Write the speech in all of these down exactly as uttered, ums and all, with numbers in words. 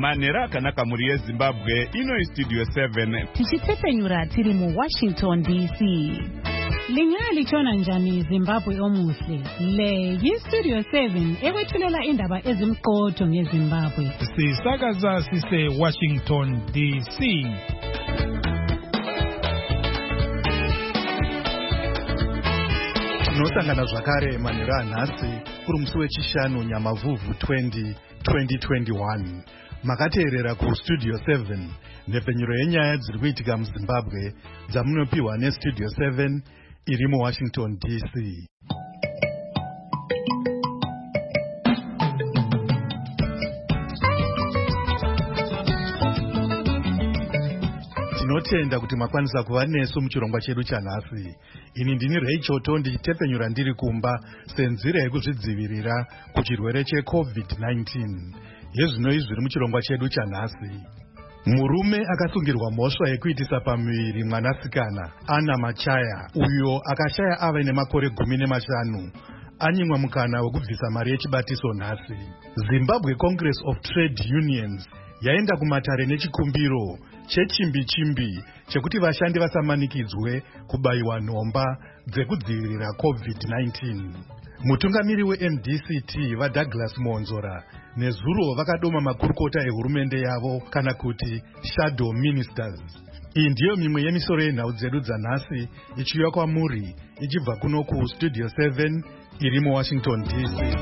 manhero akanaka muri yeZimbabwe. Ino Studio seven tichitsepenyura tiri mu Washington D C. Lingali chona njani Zimbabwe omuhle. Le yi Studio seven ekwethulela indaba ezimqotho ngeZimbabwe. Sisakaza sise Washington D C. Tinosangana zvakare manhero anhasi kuri musi wechishanu Nyamavhuvhu twenty twenty-one. Makateerera ku Studio seven nhepfenyuro yenyaya dziri kuitika muZimbabwe dzamunopiwa neStudio seven iri muWashington D C. Tinotenda kuti makwanisa kuva nesu muchirongwa chedu chanhasi. Ini ndini Rachel Tondi ndichitepfenyura ndiri kumba senzira yekuzvidzivirira kuchirwere cheCovid nineteen. Yezvino izvi zviri muchirongwa chedu chanhasi. Murume akasungirwa mhosva yekuitisa pamuviri mwanasikana Anna Machaya, uyo akashaya ava nemakore gumi nemashanu, anyimwa mukana wekubvisa mari yechibatiso nhasi. Zimbabwe Congress of Trade Unions yaenda kumatare nechikumbiro chechimbi-chimbi chekuti vashandi vasamanikidzwe kubayiwa nhomba dzekudzivirira COVID nineteen. Mutungamiri we-M D C T vaDouglas Monzora nezuro vakadoma makurukota ehurumende yavo kana kuti shadow ministers. Iyi ndiyo mimwe yemisoro yenhau dzedu dzanhasi ichiuya kwamuri ichibva kuno ku Studio seven iri muWashington D C.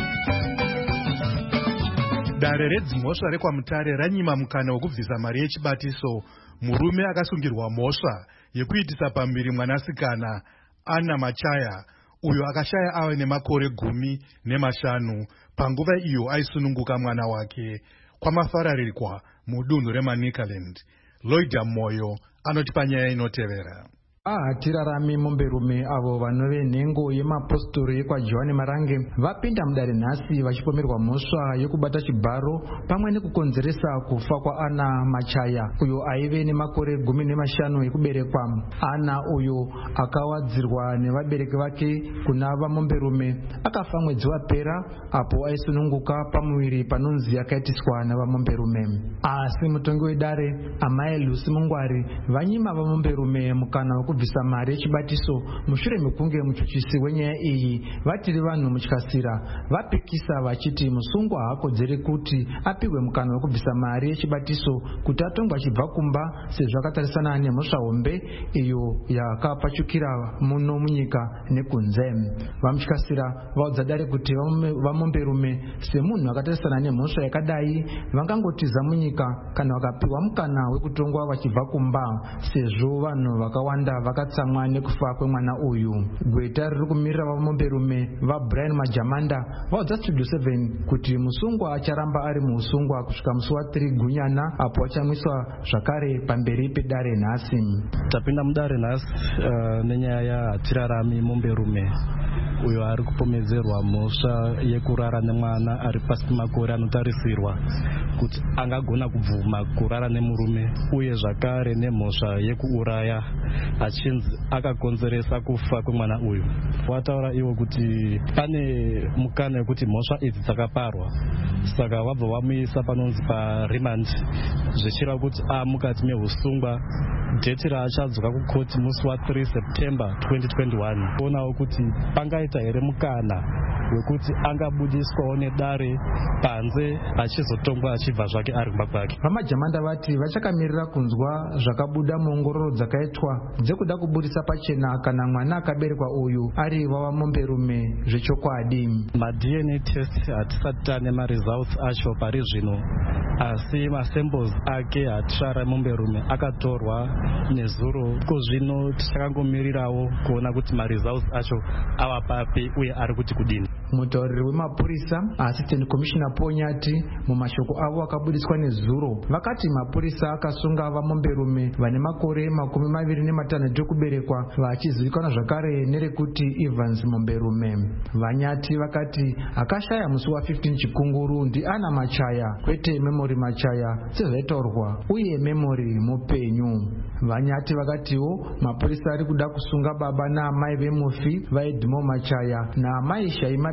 Dare redzimhosva rekwamutare ranyima mukana wekubvisa mari yechibatiso murume akasungirwa mhosva yekuitisa pamuviri mwanasikana Anna Machaya, uyo akashaya ava nemakore gumi nemashanu panguva iyo aisununguka mwana wake kwamafararirwa mudunhu reManicaland. Lloyda Moyo anotipa nyaya inotevera. Ah, tirarami mumberume avo vanove nhengo yemapostori yekwa Johani Marange vapinda mudare nhasi vachipomerwa mhosva yekubata chibharo pamwe nekukonzeresa kufa kwa Anna Machaya, uyo aive nemakore gumi nemashanu ekuberekwa. Anna uyo akawadzirwa nevabereki vake kuna vamomberume akafa mwedzi wapera apo aisununguka pamuviri panonzi akaitiswa navamomberume. Asi mutongi wedare Amai Lucy Mungwari vanyima vamomberume mukana kubvisa mari yechibatiso mushure mekunge muchuchisi wenyaya iyi vatiri vanhu mutyasira vapikisa vachiti musungwa haakodzeri kuti apiwe mukana wekubvisa mari yechibatiso kuti atongwa achibva kumba sezvo akatarisana nemhosva hombe iyo yakapachukira muno munyika nekunze. Vamutyasira vaudza dare kuti vamomberume semunhu akatarisana nemhosva yakadai vangangotiza munyika kana vakapiwa mukana wekutongwa vachibva kumba sezvo vanhu vakawanda vakatsamwa nekufa kwemwana uyu. Gweta riri kumirira vamomberume vaBrian Majamanda vaudza Studio seven kuti musungwa acharamba ari muusungwa kusvika musi wa three Gunyana apo achamwiswa zvakare pamberi pedare nhasi. Tapinda mudare nhasi uh, nenyaya yatirarami momberume uyo ari kupomedzerwa mhosva yekurara nemwana ari pasi pemakore anotarisirwa kuti angagona kubvuma kurara nemurume, uye zvakare nemhosva yekuuraya achinzi akakonzeresa kufa kwemwana uyu. Wataura iwo kuti pane mukana wekuti mhosva idzi dzakaparwa, saka wabva wamuisa panonzi paremand zvichireva kuti amukati meusungwa. Dheti raachadzoka kukoti musi wa three September twenty twenty-one. Kuonawo kuti pangaita here mukana wekuti angabudiswawo nedare panze achizotongwa achibva zvake ari kumba kwake. Vamajamanda vati vachakamirira kunzwa zvakabuda muongororo dzakaitwa dzekuda kubudisa pachena kana mwana akaberekwa uyu ari wavamomberume zvechokwadi. Ma-D N A test hatisati tane ma-results acho pari zvino, asi ma-samples ake hatisvara momberume akatorwa nezuro. Kozvino tichakangomirirawo kuona kuti ma-results acho ava papi uye ari kuti kudini. Mutauriri wemapurisa Assistant Commissioner Ponyati mumashoko avo akabudiswa nezuro vakati mapurisa akasunga vamomberume vane makore makumi maviri nematanhatu ekuberekwa vachizivikanwa zvakare nerekuti Evans Momberume. Vanyati vakati akashaya musi wa fifteen Chikunguru ndi Anna Machaya kwete Memory Machaya sezvaitaurwa uye Memory mupenyu. Vanyati vakatiwo mapurisa ari kuda kusunga baba naamai vemufi vaEdmo Machaya naamai Shaima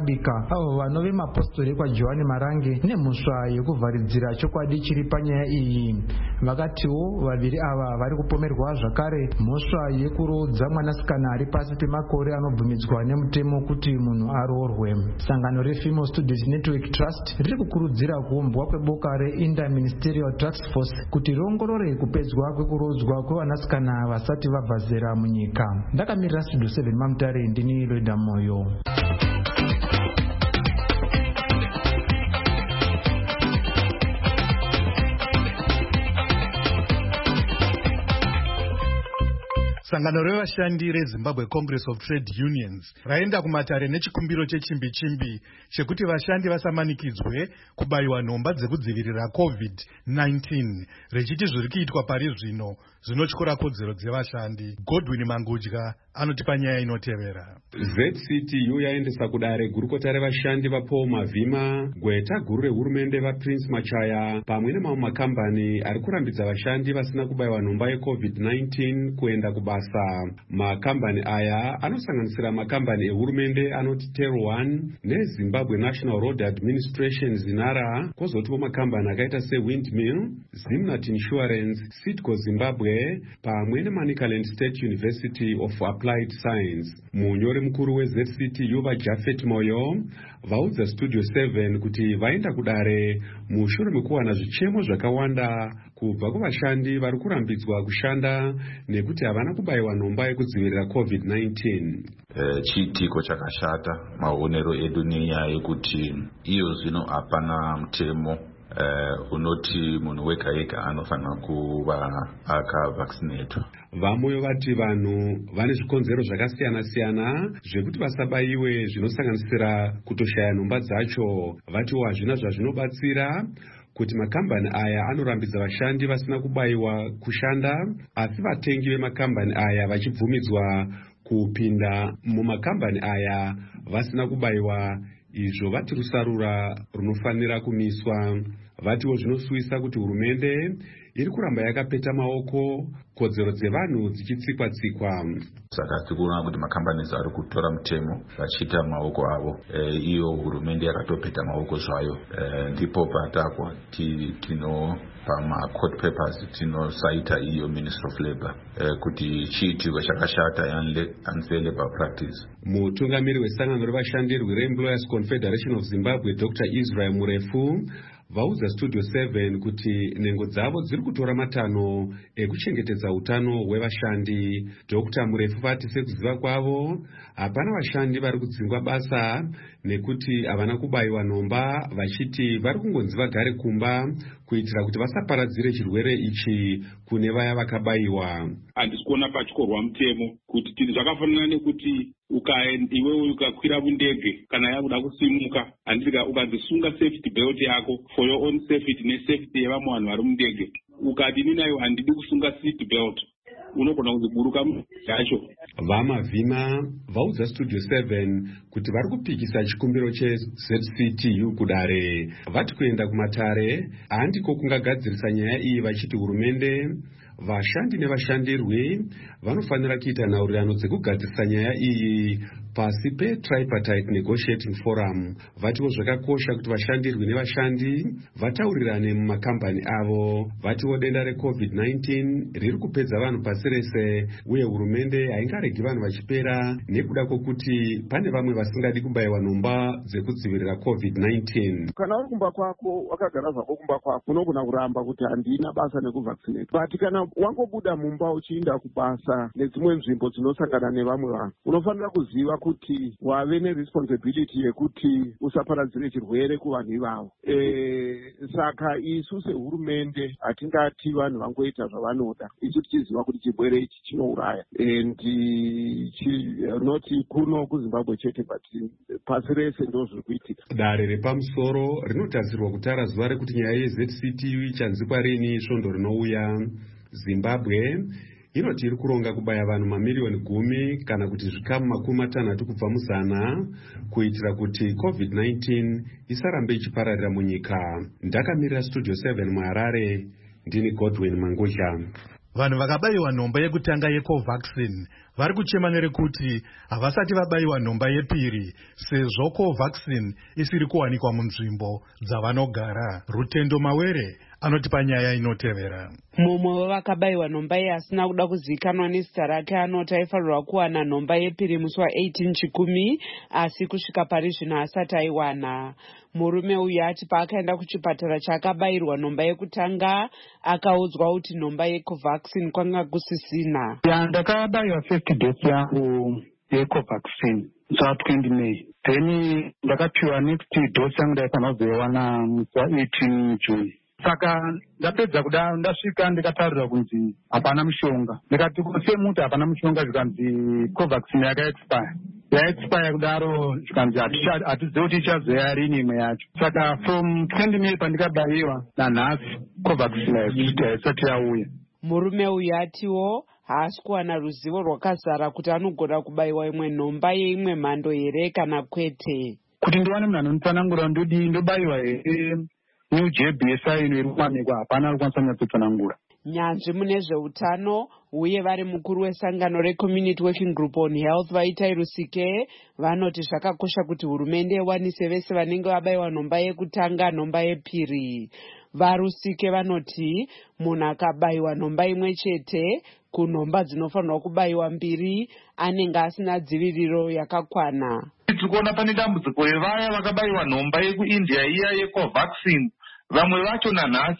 vakabika avo vanove mapostori ekwaJohani Marange nemhosva yekuvharidzira chokwadi chiri panyaya iyi. Vakatiwo vaviri ava vari kupomerwa zvakare mhosva yekurodza mwanasikana ari pasi pemakore anobvumidzwa nemutemo kuti munhu aroorwe. Sangano reFemale Students Network Trust riri kukurudzira kuumbwa kweboka reInter-Ministerial Task Force kuti riongorore kupedzwa kwekurodzwa kwevanasikana vasati vabva zera munyika. Ndakamirira Studio seven Mamutare, ndini Loida Moyo. Sangano revashandi reZimbabwe Congress of Trade Unions raenda kumatare nechikumbiro chechimbi chimbi chekuti vashandi vasamanikidzwe kubayiwa nhomba dzekudzivirira covid nineteen, rechiti zviri kuitwa pari zvino zvinotyora kodzero dzevashandi. Godwin Mangudya anotipa nyaya inotevera. Z C T U yaendesa kudare gurukota revashandi vaPaul Mavhima, gweta guru rehurumende vaPrince Machaya pamwe nemamwe makambani ari kurambidza vashandi vasina kubayiwa nhomba yecovid nineteen kuenda kubasa. Makambani aya anosanganisira makambani ehurumende anoti Tel one neZimbabwe National Road Administration Zinara, kwozotiwo makambani akaita seWindmill, Zimnat Insurance, Citco Zimbabwe pamwe neManicaland State University of Applied Science. Munyori mukuru weZ C T U vaJafet Moyo vaudza Studio seven kuti vaenda kudare mushure mekuwana zvichemo zvakawanda kubva kuvashandi vari kurambidzwa kushanda nekuti havana kubayiwa nhomba yekudzivirira covid nineteen. E, chiitiko chakashata. Maonero edu nenyaya yekuti iyo zvino hapana mutemo Uh, unoti munhu wega wega anofanira kuva akavaccinatwa. Vamoyo vati vanhu vane zvikonzero zvakasiyana siyana zvekuti vasabayiwe, zvinosanganisira kutoshaya nhomba dzacho. Vatiwo hazvina zvazvinobatsira kuti makambani aya anorambidza vashandi vasina kubayiwa kushanda, asi vatengi vemakambani aya vachibvumidzwa kupinda mumakambani aya vasina kubayiwa. Izvo vati rusarura runofanira kumiswa. Vatiwo zvinosuvisa kuti hurumende iri kuramba yakapeta maoko, kodzero dzevanhu dzichitsikwa tsikwa. Saka tikuona kuti makambani ari kutora mutemo vachiita maoko avo. E, iyo hurumende yakatopeta maoko zvayo. E, ndipo patapwa tino pama-court papers tinosaita iyo Ministry of Labour e, kuti chiitirwe chakashata unfair labor practice. Mutungamiri wesangano revashandi rweEmployers Confederation of Zimbabwe Doctor Israel Murefu vaudza Studio seven kuti nhengo dzavo dziri kutora matanho ekuchengetedza utano hwevashandi. Doctor Murefu vati sekuziva kwavo hapana vashandi vari kudzingwa basa nekuti havana kubayiwa nhomba, vachiti vari kungonzi vagare kumba kuitira kuti vasaparadzire chirwere ichi kune vaya vakabayiwa. Handisi kuona pachikorwa mutemo kuti tinhu zvakafanana nekuti iwewe ukakwira mundege kana yakuda kusimuka handika ukadzisunga safety belt yako for your own safety nesafety yevamwe vanhu vari mundege, ukati ini nayo handidi kusunga seat belt, unogona kudziburuka yacho. VaMavhima vaudza Studio seven kuti vari kupikisa chikumbiro cheZ C T U kudare. Vati kuenda kumatare handiko kungagadzirisa nyaya iyi, vachiti hurumende, vashandi nevashandirwi vanofanira kuita nhaurirano dzekugadzirisa nyaya iyi pasi peTripartite Negotiating Forum. Vatiwo zvakakosha kuti vashandirwi nevashandi vataurirane mumakambani avo. Vatiwo denda recovid nineteen riri kupedza vanhu pasi rese, uye hurumende haingaregi vanhu vachipera nekuda kwokuti pane vamwe vasingadi kubayiwa nhomba dzekudzivirira covid nineteen. Kana uri kumba kwako wakagara zvako kumba kwako unogona kuramba kuti handina basa nekuvaccinate, but kana wangobuda mumba uchiinda kubasa nedzimwe nzvimbo dzinosangana nevamwe vanhu, unofanira kuziva kuti wave neresponsibility yekuti usaparadzire chirwere kuvanhu ivavo. E, saka isu sehurumende hatingati vanhu vangoita zvavanoda, isu tichiziva kuti chirwere ichi chinouraya, and noti kuno kuZimbabwe chete but pasi rese ndo zviri kuitika. Dare repamusoro rinotarisirwa kutara zuva rekuti nyaya yeZ C T U ichanzikwa rini svondo rinouya. Zimbabwe inoti iri kuronga kubaya vanhu mamiliyoni gumi kana kuti zvikamu makumi matanhatu kubva muzana kuitira kuti covid nineteen isarambe ichipararira munyika. Ndakamirira Studio seven muHarare, ndini Godwin Mangudya. vanhu vakabayiwa nhomba yekutanga yecovaxin vari kuchema nerekuti havasati vabayiwa nhomba yepiri sezvo covaxin isiri kuwanikwa munzvimbo dzavanogara. Rutendo Mawere anoti panyaya inotevera. Mumwe wevakabayiwa nhomba iyi asina kuda kuzivikanwa nezita rake anoti aifanirwa kuwana nhomba yepiri musi wa-eighteen Chikumi asi kusvika pari zvino haasati aiwana. Murume uyu ati paakaenda kuchipatara chaakabayirwa nhomba yekutanga akaudzwa kuti nhomba yecovaxin kwanga kusisina. Ndakabayiwa first dose yangu yecovaxin twenty May, then ndakapiwa next dose yangu ndaifanira kuzoiwana musi wa-eighteen June. Saka ndapedza kuda ndasvika ndikatarira kunzi hapana mushonga. Ndikati semuti hapana mushonga zvikanzi covaxin yakaexpire. Yaexpire kudaro zvikanzi hatizivi kuti ichazoya rini imwe yacho. Saka from twenty May pandikabayiwa nanhasi covaxin haisati yauya. Murume uyu atiwo haasi kuwana ruzivo rwakazara kuti anogona kubayiwa imwe nhomba yeimwe mhando here kana kwete. Kuti ndiwane munhu anonditsanangura ndodi ndobayiwa here New J B S I ino iri kuwanikwa hapana ari kwanisa kunyatsotsanangura. Nyanzvi mune zveutano uye vari mukuru wesangano reCommunity Working Group on Health Vaitai Rusike vanoti zvakakosha kuti hurumende iwanise vese vanenge vabayiwa nhomba yekutanga nhomba yepiri. Varusike vanoti munhu akabayiwa nhomba imwe chete kunhomba dzinofanirwa kubayiwa mbiri anenge asina dziviriro yakakwana. Tikuona pane dambudziko revaya vakabayiwa nhomba yekuIndia iya yecovaxin, vamwe vacho nanhasi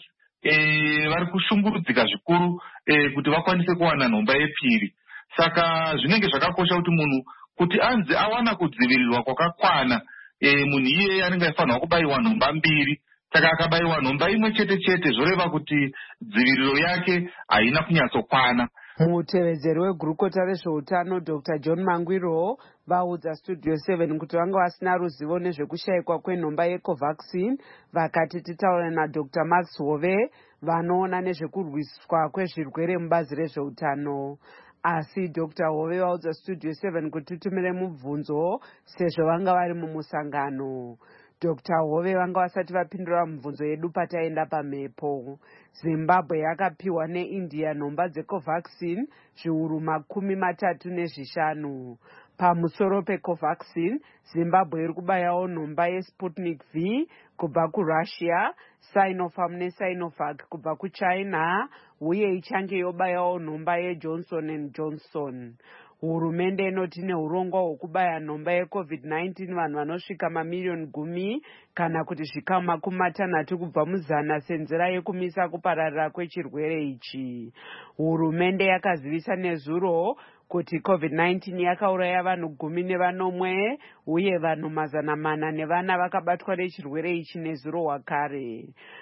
e, vari kushungurudzika zvikuru e, kuti vakwanise kuwana nhomba yepiri. Saka zvinenge zvakakosha kuti munhu kuti anzi awana kudzivirirwa kwakakwana e, munhu iye anenge aifanirwa kubayiwa nhomba mbiri. Saka akabayiwa nhomba imwe chete chete zvoreva kuti dziviriro yake haina kunyatsokwana. Mutevedzeri wegurukota rezveutano Doctor John Mangwiro vaudza Studio seven kuti vanga vasina ruzivo nezvekushayikwa kwenhomba yecovaxin. Vakati titaura naDr Max Hove vanoona nezvekurwiswa kwezvirwere mubazi rezveutano. Asi Doctor Hove vaudza Studio seven kuti tutumire mubvunzo sezvo vanga vari mumusangano. Doctor Hove vanga vasati vapindura mubvunzo yedu pataenda pamhepo. Zimbabwe yakapiwa neIndia nhomba dzecovaxin zviuru makumi matatu nezvishanu. Pamusoro pecovaxin, Zimbabwe iri kubayawo nhomba yeSputnik V kubva kuRussia, Sinopharm neSinovac kubva kuChina, uye ichange yobayawo nhomba yeJohnson and Johnson. Hurumende inoti neurongwa hwekubaya nhomba yecovid nineteen vanhu vanosvika mamiliyoni gumi kana kuti zvikamu makumi matanhatu kubva muzana senzira yekumisa kupararira kwechirwere ichi. Hurumende yakazivisa nezuro kuti covid nineteen yakauraya vanhu gumi nevanomwe uye vanhu mazana mana nevana vakabatwa nechirwere ichi nezuro wakare.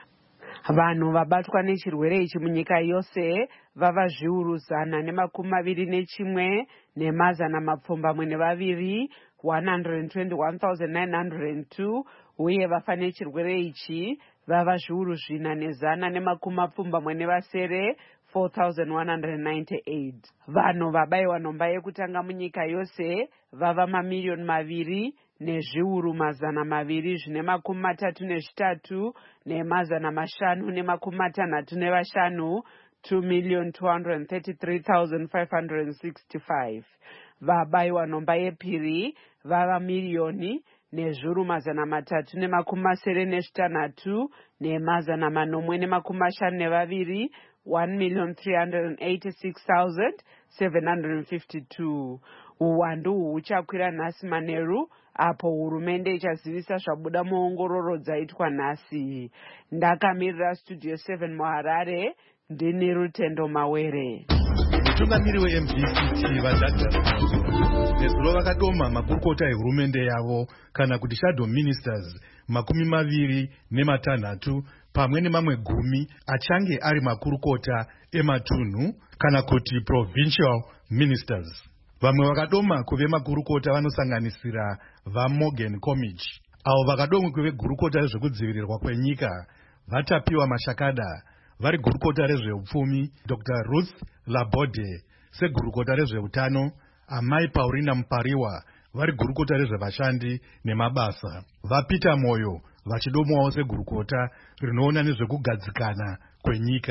Vanhu vabatwa nechirwere ichi munyika yose vava zviuru zana nemakumi maviri nechimwe nemazana mapfumbamwe nevaviri one hundred twenty-one thousand nine hundred two uye vafa nechirwere ichi vava zviuru zvina nezana nemakumi mapfumbamwe nevasere four thousand one hundred ninety-eight. Vanhu vabayiwa nhomba yekutanga munyika yose vava mamiliyoni maviri nezviuru mazana maviri zvine makumi matatu nezvitatu nemazana mashanu nemakumi matanhatu nevashanu two million two hundred thirty-three thousand five hundred sixty-five. Vabayiwa nhomba yepiri vava miliyoni nezviuru mazana matatu nemakumi masere nezvitanhatu nemazana manomwe nemakumi mashanu nevaviri one million three hundred eighty-six thousand seven hundred fifty-two. Uwandu huchakwira nhasi manheru apo hurumende ichazivisa zvabuda muongororo dzaitwa nhasi. Ndakamirira Studio seven muHarare, ndini Rutendo Mawere. Mutungamiri weM V C T vaDouglas nezuro vakadoma makurukota ehurumende yavo kana kuti shadow ministers makumi maviri nematanhatu pamwe nemamwe gumi achange ari makurukota ematunhu kana kuti provincial ministers. Vamwe vakadoma kuve makurukota vanosanganisira vaMorgan Comich, avo vakadomwe kuve gurukota rezvekudzivirirwa kwenyika vatapiwa Mashakada, vari gurukota rezveupfumi Doctor Ruth Labode, segurukota rezveutano Amai Paulina Mpariwa, vari gurukota rezvevashandi nemabasa, vaPeter Moyo vachidomwawo segurukota rinoona nezvekugadzikana kwenyika.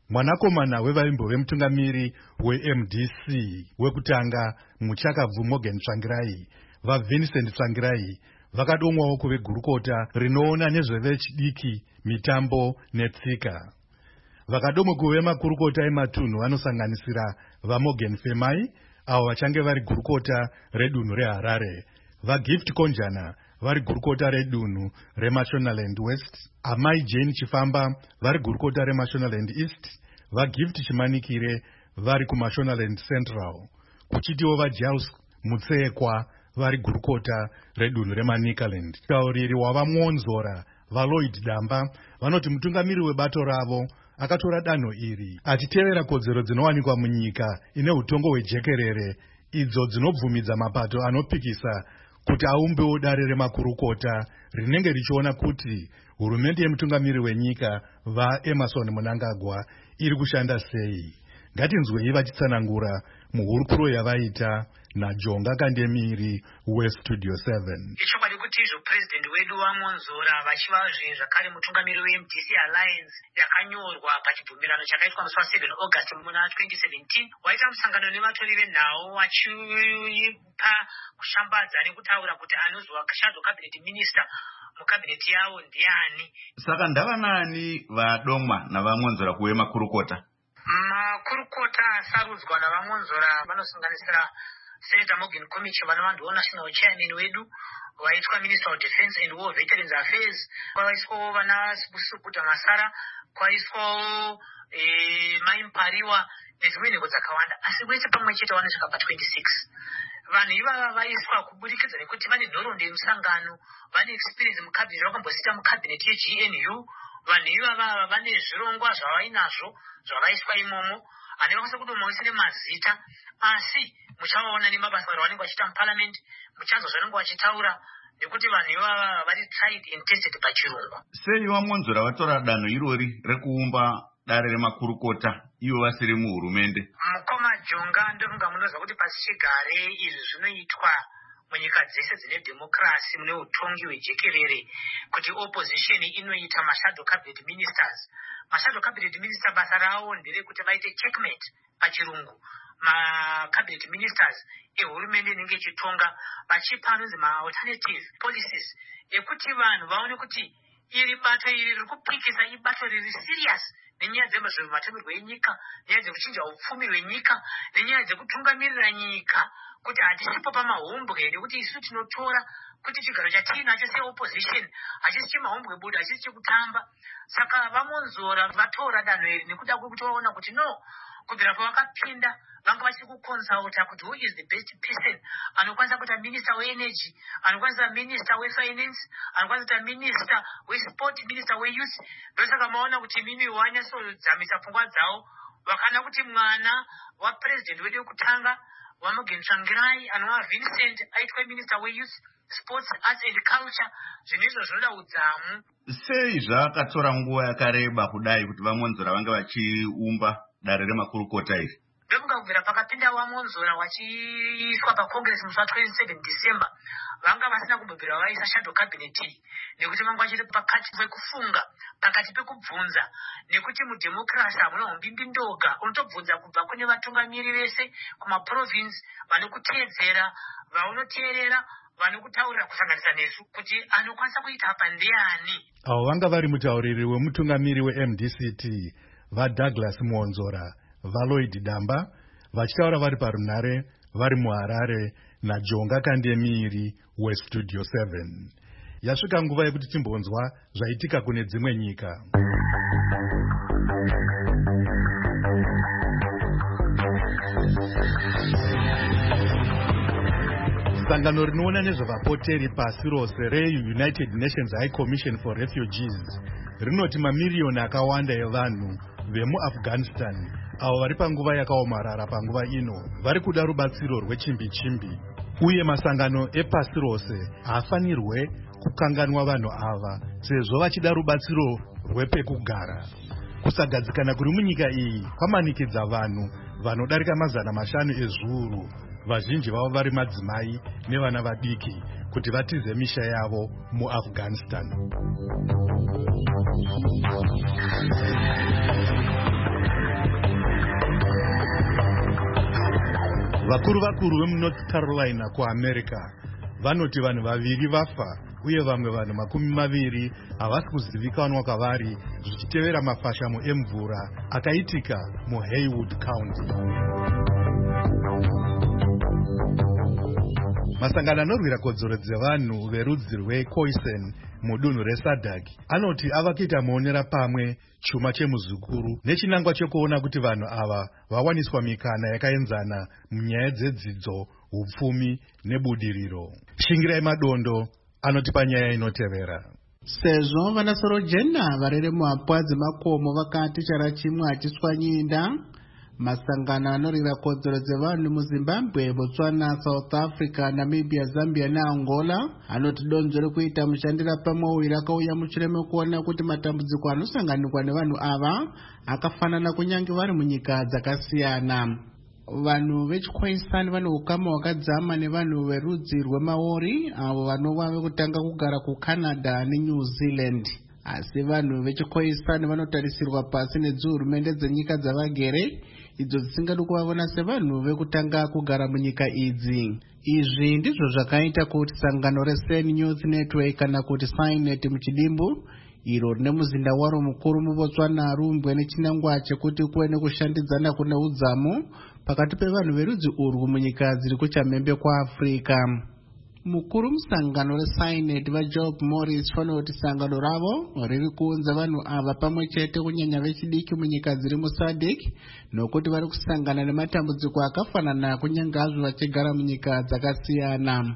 mwanakomana wevaimbo vemutungamiri weM D C wekutanga Muchakabvu Morgan Tsvangirai, vaVincent Tsvangirai vakadomwawo kuve gurukota rinoona nezvevechidiki, mitambo netsika. Vakadomwe kuve makurukota ematunhu vanosanganisira vaMorgan Femai avo vachange vari gurukota redunhu reHarare, vaGift Konjana vari gurukota redunhu reMashonaland West, Amai Jane Chifamba vari gurukota reMashonaland East, vaGift Chimanikire vari kuMashonaland Central, kuchitiwo vaJiles Mutsekwa vari gurukota redunhu reManikaland. Tauriri wavamuonzora vaLloyd Damba vanoti mutungamiri webato ravo akatora danho iri achitevera kodzero dzinowanikwa munyika ine utongo hwejekerere, idzo dzinobvumidza mapato anopikisa kuti aumbewo dare remakurukota rinenge richiona kuti hurumende yemutungamiri wenyika vaEmmerson Mnangagwa iri kushanda sei. Ngatinzwei vachitsanangura muhurukuro yavaita naJonga Kandemiri weStudio seven. Ichokwadi kuti izvo president wedu vamonzora vachivazve zvakare mutungamiri weM D C Alliance yakanyorwa pachibvumirano chakaitwa musi wa7 August muna twenty seventeen waita musangano nevatori venhau vachipa kushambadza nekutaura kuti anozova shadow cabinet minister mukabineti yavo ndiani. Saka ndava nani vadomwa navamonzora kuve makurukota? Makurukota asarudzwa navamonzora vanosanganisira Senator Morgan Komichi vanovanduwo national chairman wedu, vaitwa Minister of Defense and War Veterans Affairs, kwaiswawo vana Sukuta Masara, kwaiswawo eh, Mai Mpariwa nezvimwe nhengo dzakawanda. Asi wese pamwe chete vanosvika pa twenty-six. Vanhu ivava vaiswa kubudikidza nekuti vane nhoroondo yemusangano, vane experience mukabineti, vakambosita mukabineti yeG N U. Vanhu ivava vane zvirongwa zvavainazvo zvavaiswa imomo, ane vakwanisa kudomawo sine mazita, asi muchavaona nemabasa avanenge vachiita muparliament, muchanzwa zvanenge vachitaura nekuti vanhu ivava vari tried and tested pachirungu. Sei vamonzora vatora danho irori rekuumba dare remakurukota ivo vasiri muhurumende? Mukoma Jonga, ndofunga munozwa kuti pasi chigare izvi zvinoitwa munyika dzese dzine democracy mune utongi hwejekerere, kuti opposition inoita mashadow cabinet ministers. Mashadow cabinet minister basa ravo nderekuti vaite checkmate pachirungu ma-cabinet ministers ehurumende inenge ichitonga, vachipa anonzi ma-alternative policies ekuti vanhu vaone kuti iri bato iri riri kupikisa ibato riri serious nenyaya dzemazvematongerwo enyika, nenyaya dzekuchinja upfumi hwenyika, nenyaya dzekutungamirira nyika, kuti hatisipo pamahombwe nekuti isu tinotora kuti chigaro chatinacho seopposition hachisi chemahombwe buda, hachisi chekutamba. Saka vamonzora vatora danho iri nekuda kwekuti vaona kuti no, kubvira pavakapinda vanga vachikukonsulta kuti who is the best person anokwanisa kuita minister weenergy, anokwanisa minister wefinance, anokwanisa kuita minister wesport, minister weyouth. Ndosaka maona kuti mimi wanyasodzamisa pfungwa dzavo, vakana kuti mwana wapresident wedu wekutanga waMorgan Tsvangirai anova Vincent aitwa minister weyouth, sports, arts and culture, zvinezvo zvinoda udzamu. Sei zvakatora nguva yakareba kudai kuti vamonzora vanga vachiumba dare remakurukota iri? Ndofunga kubvira pakapinda vamonzora vachiiswa pacongress musi wa27 December vanga vasina kumbobvira vaisa shadow cabinet, nekuti vanga vachiri pakati pekufunga, pakati pekubvunza, nekuti mudemocracy hamuna umbimbi ndoga, unotobvunza kubva kune vatungamiri vese kumaprovince vanokuteedzera, vaunoteerera, vanokutaurira kusanganisa nesu kuti anokwanisa kuita apa ndiani. Avo vanga vari mutauriri wemutungamiri weM D C T vaDouglas Muonzora, vaLloyd Damba, vachitaura vari parunhare vari muHarare, naJonga Kandemiri weStudio seven. Yasvika nguva yekuti timbonzwa zvaitika kune dzimwe nyika. Sangano rinoona nezvevapoteri pasi rose reUnited Nations High Commission for Refugees rinoti mamiriyoni akawanda evanhu vemuAfghanistan avo vari panguva yakaomarara panguva ino vari kuda rubatsiro rwechimbi-chimbi, uye masangano epasi rose haafanirwe kukanganwa vanhu ava sezvo vachida rubatsiro rwepekugara. Kusagadzikana kuri munyika iyi kwamanikidza vanhu vanodarika mazana mashanu ezviuru, vazhinji vavo vari madzimai nevana vadiki, kuti vatize misha yavo muAfghanistan. vakuru vakuru vemunorth carolina kuamerica vanoti vanhu vaviri vafa uye vamwe vanhu makumi maviri havasi kuzivikanwa kwavari zvichitevera mafashamo emvura akaitika muhaywood county. masangano anorwira kodzero dzevanhu verudzi rwekhoisan mudunhu resadc anoti ava kuita muonera pamwe chuma chemuzukuru nechinangwa chekuona kuti vanhu ava vawaniswa mikana yakaenzana munyaya dzedzidzo, upfumi nebudiriro. Shingirai Madondo anoti panyaya inotevera. Sezvo vanasorojena varere muhapwa dzemakomo vakati chara chimwe hachiswanyinda, masangano anorwira kodzero dzevanhu muZimbabwe, Botswana, South Africa, Namibia, Zambia neAngola anoti donzvo rekuita mushandira pamwe uyu rakauya mushure mekuona kuti matambudziko anosanganikwa nevanhu ava akafanana kunyange vari munyika dzakasiyana. Vanhu vechikhoisan vane ukama hwakadzama nevanhu verudzi rwemaori avo vanova vekutanga kugara kuCanada neNew Zealand. Asi vanhu vechikhoisan vanotarisirwa pasi nedzihurumende dzenyika dzavagere idzo dzisingadi kuvavona sevanhu vekutanga kugara munyika idzi. Izvi ndizvo zvakaita kuti sangano reSan Youth Network kana kuti SANET muchidimbu iro rine muzinda waro mukuru muBotswana rumbwe nechinangwa chekuti kuve nekushandidzana kune udzamu pakati pevanhu verudzi urwu munyika dziri kuchamhembe kwaAfrica. Mukuru musangano reSANET vaJob Morris vanoti sangano ravo riri kuunza vanhu ava pamwe chete kunyanya vechidiki munyika dziri muSADC nokuti vari kusangana nematambudziko akafanana kunyange hazvo vachigara munyika dzakasiyana.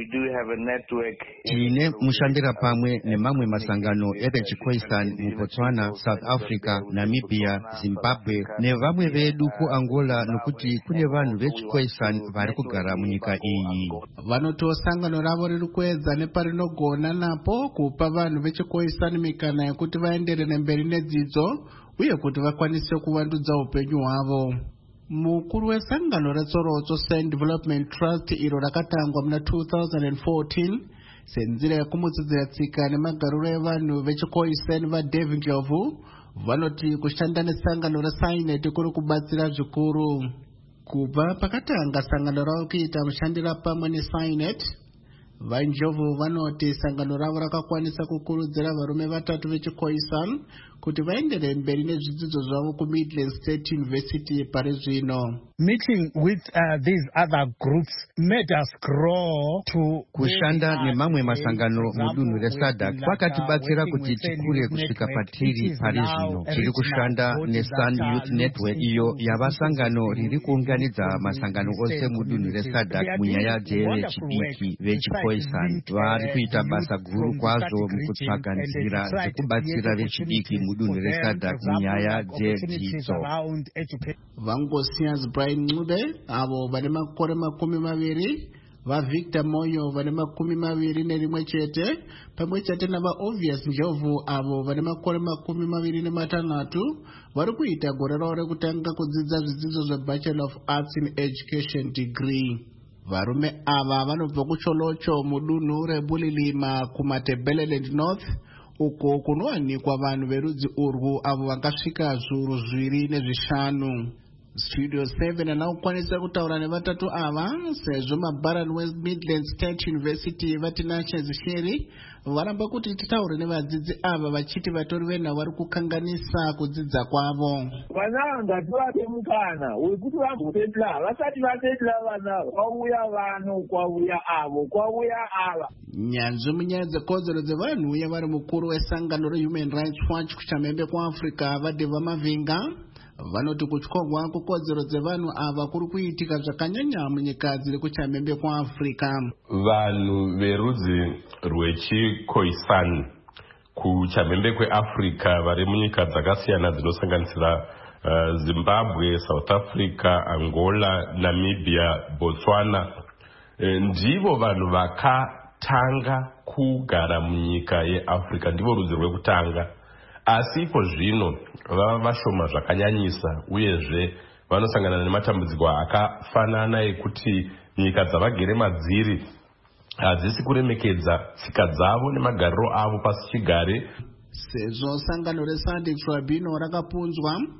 Tine mushandira pamwe nemamwe masangano evechikhoisan muBotswana, South Africa, Namibia, Zimbabwe nevamwe vedu kuAngola nokuti kune vanhu vechikhoisan vari kugara munyika iyi. Vanotiwo sangano ravo riri kuedza neparinogona napo kupa vanhu vechikhoisan mikana yekuti vaenderere mberi nedzidzo uye kuti vakwanise kuvandudza upenyu hwavo. Mukuru wesangano reTsorotso San Development Trust iro rakatangwa muna two thousand fourteen senzira yekumutsidzira tsika nemagariro evanhu vechikhoisan vaDavid Ndlovu vanoti kushanda nesangano reSANET kuri kubatsira zvikuru. Kubva pakatanga sangano ravo kuita mushandira pamwe neSANET, vaNdlovu vanoti sangano ravo rakakwanisa kukurudzira varume vatatu vechikhoisan kuti vaendere mberi nezvidzidzo zvavo kuMidland State University pari zvino. Meeting with uh, these other groups made us grow to kushanda nemamwe masangano mudunhu reSADC kwakatibatsira kuti tikure kusvika patiri pari zvino. Tiri kushanda neSan Youth Network iyo yava sangano riri kuunganidza masangano ose mudunhu reSADC munyaya dzevechidiki vechikhoisan. Vari kuita basa guru kwazvo mukutsvaga nzira dzekubatsira vechidiki mudunhu reSADC munyaya dzedzidzo. Vangosias Brian Ncube avo vane makore makumi maviri, vaVictor Moyo vane makumi maviri nerimwe chete, pamwe chete navaObvious Ndlovu avo vane makore makumi maviri nematanhatu vari kuita gore ravo rekutanga kudzidza zvidzidzo zveBachelor of Arts in Education degree. Varume ava vanobva kuCholocho mudunhu reBulilima kuMatabeleland North uko kunowanikwa vanhu verudzi urwu avo vangasvika zviuru zviviri nezvishanu. Studio seven anakwanisa kutaura nevatatu ava sezvo maBaran West Midland State University vatinashe zisheri varamba kuti titaure nevadzidzi ava vachiti vatori venhau vari kukanganisa kudzidza kwavo. Vana ngativape mukana wekuti vambopetla vasati vapetla vana kwauya vanhu kwauya avo kwauya ava. Nyanzvi munyaya dzekodzero dzevanhu uye vari mukuru wesangano reHuman Rights Watch kuchamhembe kwaAfrica vaDeva Mavinga vanoti kutyogwa kukodzero dzevanhu ava kuri kuitika zvakanyanya munyika dziri kuchamhembe kwaAfrica. Vanhu verudzi rwechikhoisan kuchamhembe kweAfrica vari munyika dzakasiyana dzinosanganisira uh, Zimbabwe, South Africa, Angola, Namibia, Botswana e, ndivo vanhu vakatanga kugara munyika yeAfrica, ndivo rudzi rwekutanga. Asi ipo zvino vava vashoma zvakanyanyisa uyezve vanosangana nematambudziko akafanana ekuti nyika dzavagere madziri hadzisi kuremekedza tsika dzavo nemagariro avo pasi chigare. Sezvo sangano reSunday Tribunal rakapunzwa,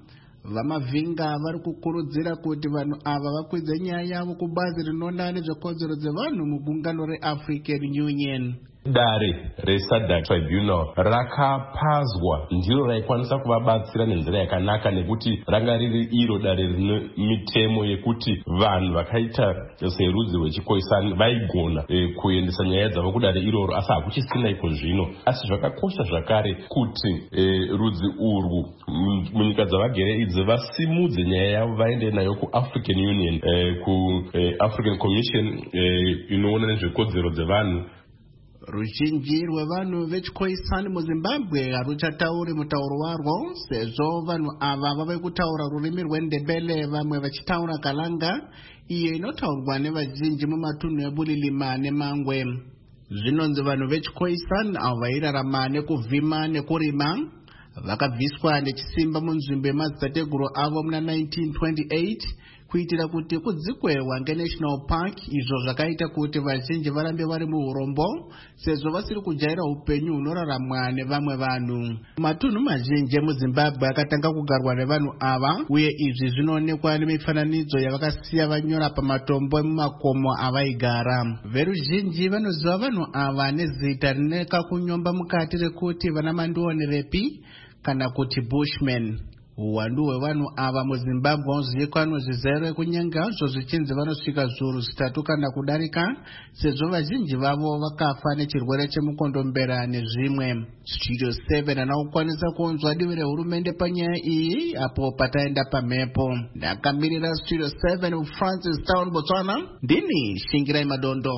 vamavhinga vari kukurudzira kuti vanhu ava vakwidze nyaya yavo kubazi rinoona nezvekodzero dzevanhu mugungano reAfrican Union. Dare reSADC Tribunal rakapazwa ndiro raikwanisa kuvabatsira nenzira yakanaka nekuti ranga riri iro dare rine mitemo yekuti vanhu vakaita serudzi rwechikoisani vaigona e, kuendesa nyaya dzavo kudare iroro, asi hakuchisina iko zvino. Asi zvakakosha zvakare kuti e, rudzi urwu munyika dzavagere idzi vasimudze nyaya yavo vaende nayo kuAfrican Union, e, kuAfrican Commission e, inoona nezvekodzero dzevanhu. Ruzhinji rwevanhu vechikoisani muZimbabwe haruchatauri mutauro warwo, sezvo vanhu ava vave kutaura rurimi rwendebele, vamwe vachitaura kalanga, iyo inotaurwa nevazhinji mumatunhu eBulilima neMangwe. Zvinonzi vanhu vechikoisani avo vairarama nekuvhima nekurima vakabviswa nechisimba munzvimbo yemadzitateguru avo muna nineteen twenty-eight kuitira kuti kudzikwewa ngeNational Park, izvo zvakaita kuti vazhinji varambe vari muurombo sezvo vasiri kujaira upenyu hunoraramwa nevamwe vanhu. Matunhu mazhinji muZimbabwe akatanga kugarwa nevanhu ava, uye izvi zvinoonekwa nemifananidzo yavakasiya vanyora pamatombo emumakomo avaigara. Veruzhinji vanoziva vanhu ava nezita rineka kunyomba mukati rekuti vana mandionerepi kana kuti Bushmen. Uwandu hwevanhu ava muZimbabwe hunozivikanwa zvizere kunyange hazvo zvichinzi vanosvika zviuru zvitatu kana kudarika, sezvo vazhinji vavo vakafa nechirwere chemukondombera nezvimwe. Studio seven anakukwanisa kuonzwa divi rehurumende panyaya iyi apo pataenda pamhepo. Ndakamirira Studio seven Francis Town, Botswana. Ndini Shingirai Madondo.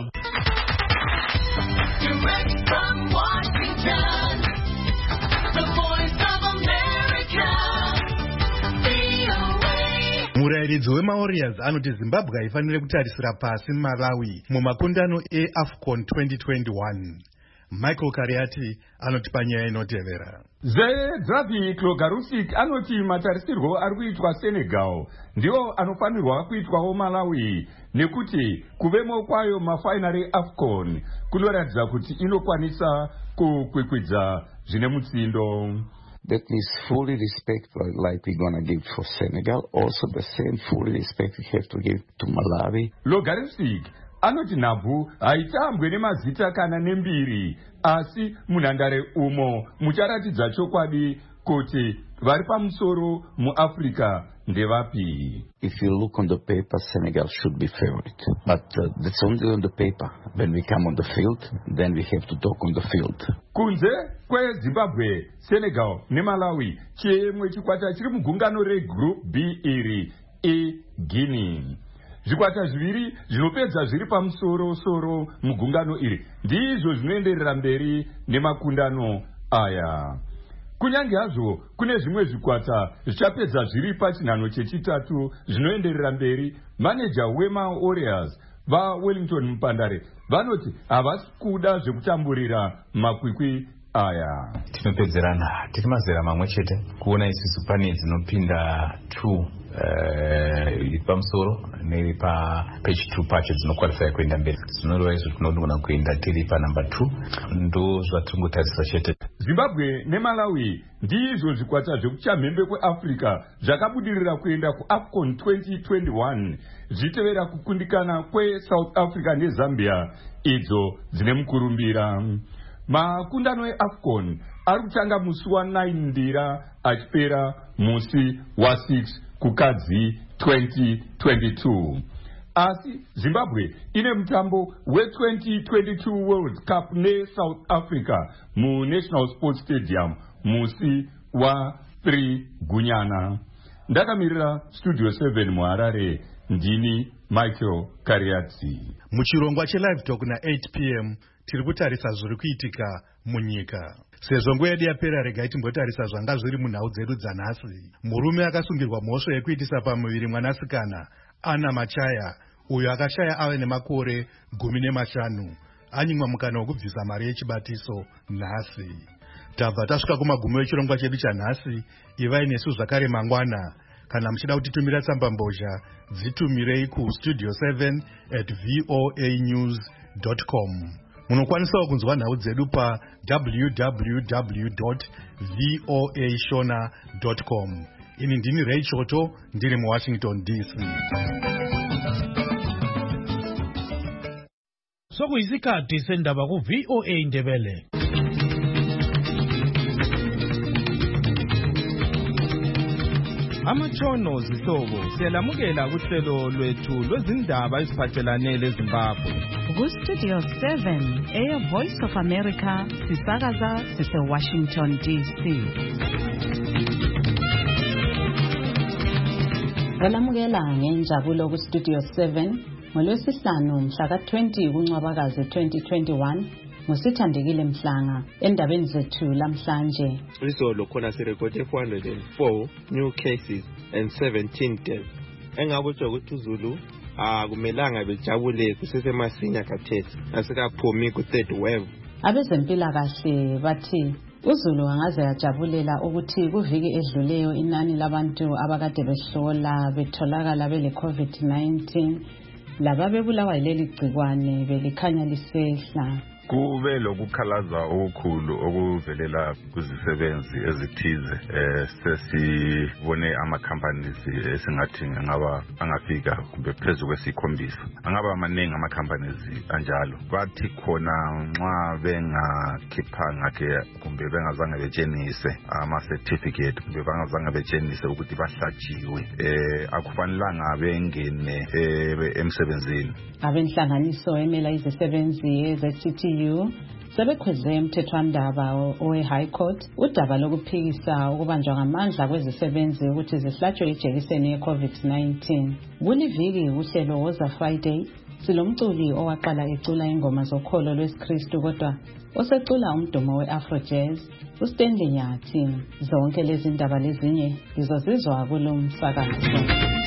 Direct from Washington, the voice of America. Murairidzi wemawarriors anoti Zimbabwe haifanire kutarisira pasi Malawi mumakundano eAFCON twenty twenty-one. Michael Kariati anoti panyaya inotevera. Zedzravi Klogarusik anoti matarisirwo ari kuitwa Senegal ndiwo anofanirwa kuitwawo Malawi, nekuti kuvemo kwayo mafainari eAFCON kunoratidza kuti inokwanisa kukwikwidza zvine mutsindo. That is fully respect like we're going to give for Senegal. Also the same fully respect we have to give to Malawi. Logarisik anoti nhabvu haitambwe nemazita kana nembiri, asi munhandare umo mucharatidza chokwadi kuti vari pamusoro muAfrica ndevapi. If you look on the paper, Senegal should be favorite, but uh, that's only on the paper. When we come on the field, then we have to talk on the field. Kunze kweZimbabwe, Senegal neMalawi, chimwe chikwata chiri mugungano reGroup B iri eGuinea. Zvikwata zviviri zvinopedza zviri pamusoro soro mugungano iri ndizvo zvinoenderera mberi nemakundano aya. Kunyange hazvo kune zvimwe zvikwata zvichapedza zviri pachinhano chechitatu zvinoenderera mberi, maneja wemaWarriors vaWellington Mpandare vanoti havasi kuda zvekutamburira makwikwi aya. Tinopedzerana tiri mazera mamwe chete kuona isusu pane dzinopinda two iri pamusoro neiri papage two pacho dzinokwalifya kuenda mberi, zvinoreva izvo tinogona kuenda tiri panumber two, ndo zvatingotarisa chete. Zimbabwe neMalawi ndizvo zvikwata zvekuchamhembe kweAfrica zvakabudirira kuenda kuAFCON twenty twenty-one, zvichitevera kukundikana kweSouth Africa neZambia idzo dzine mukurumbira. Makundano eAFCON ari kutanga musi wa9 ndira achipera musi wa6 kukadzi twenty twenty-two. Asi Zimbabwe ine mutambo we-twenty twenty-two World Cup neSouth Africa muNational Sports Stadium musi wa3 Gunyana. Ndakamirira Studio seven muHarare, ndini Michael Kariati. Muchirongwa cheLive Talk na eight p m tiri kutarisa zviri kuitika munyika. Sezvo nguva yedu yapera, regai timbotarisa zvanga zviri munhau dzedu dzanhasi. Murume akasungirwa mhosva yekuitisa pamuviri mwanasikana Anna Machaya, uyo akashaya ave nemakore gumi nemashanu, anyimwa mukana wokubvisa mari yechibatiso nhasi. Tabva tasvika kumagumo echirongwa chedu chanhasi. Ivai nesu zvakare mangwana. Kana muchida kutitumira tsamba mbozha, dzitumirei ku studio seven at voa news dot com. Munokwanisawo kunzwa nhau dzedu pa w w w dot voa shona dot com. ini ndini Ray Choto ndiri muWashington D C. Sokuyisikhathi sendaba ku V O A Indebele. Amatshono zihlobo siyalamukela kuhlelo lwethu lwezindaba eziphathelane leZimbabwe. Ku Studio seven, Air Voice of America, sisakaza sise Washington D C. Galamukela ngenjabulo ku Studio seven ngolwesihlanu mhla ka twenty kuNcwabakazi twenty twenty-one. Musithandekile Mhlanga endabeni zethu lamhlanje. Izolo khona sirekhode four hundred four new cases and seventeen deaths. Engakutsho ukuthi uZulu akumelanga bejabule kusesemasinya khathesi asikaphumi ku third wave. Abezempilakahle bathi uZulu angaze yajabulela ukuthi kuviki edluleyo inani labantu abakade behlola betholakala bele COVID nineteen laba bebulawa yileli gcikwane belikhanya lisehla. Kube lokukhalaza okukhulu okuvelela kuzisebenzi ezithize eh sesibone ama companies esingathi ngaba angafika kumbe phezulu kwesikhombisa angaba amaningi ama companies anjalo bathi khona nxa bengakhiphanga ke kumbe bengazange betshengise ama certificate kumbe bengazange betshengise ukuthi bahlatshiwe eh akufanelanga bengene emsebenzini. Abenhlanganiso emela izisebenzi eze-T T U sebekhweze emthethwandaba owe High Court udaba lokuphikisa ukubanjwa ngamandla kwezisebenzi ukuthi zihlatshwe ijekiseni ye-COVID nineteen. Kuliviki uhlelo Woza Friday silomculi owaqala ecula ingoma zokholo lwesiKristu kodwa osecula umdumo we-Afro Jazz uStanley Nyathi. Zonke lezi ndaba lezinye izozizwa kulo msakazo.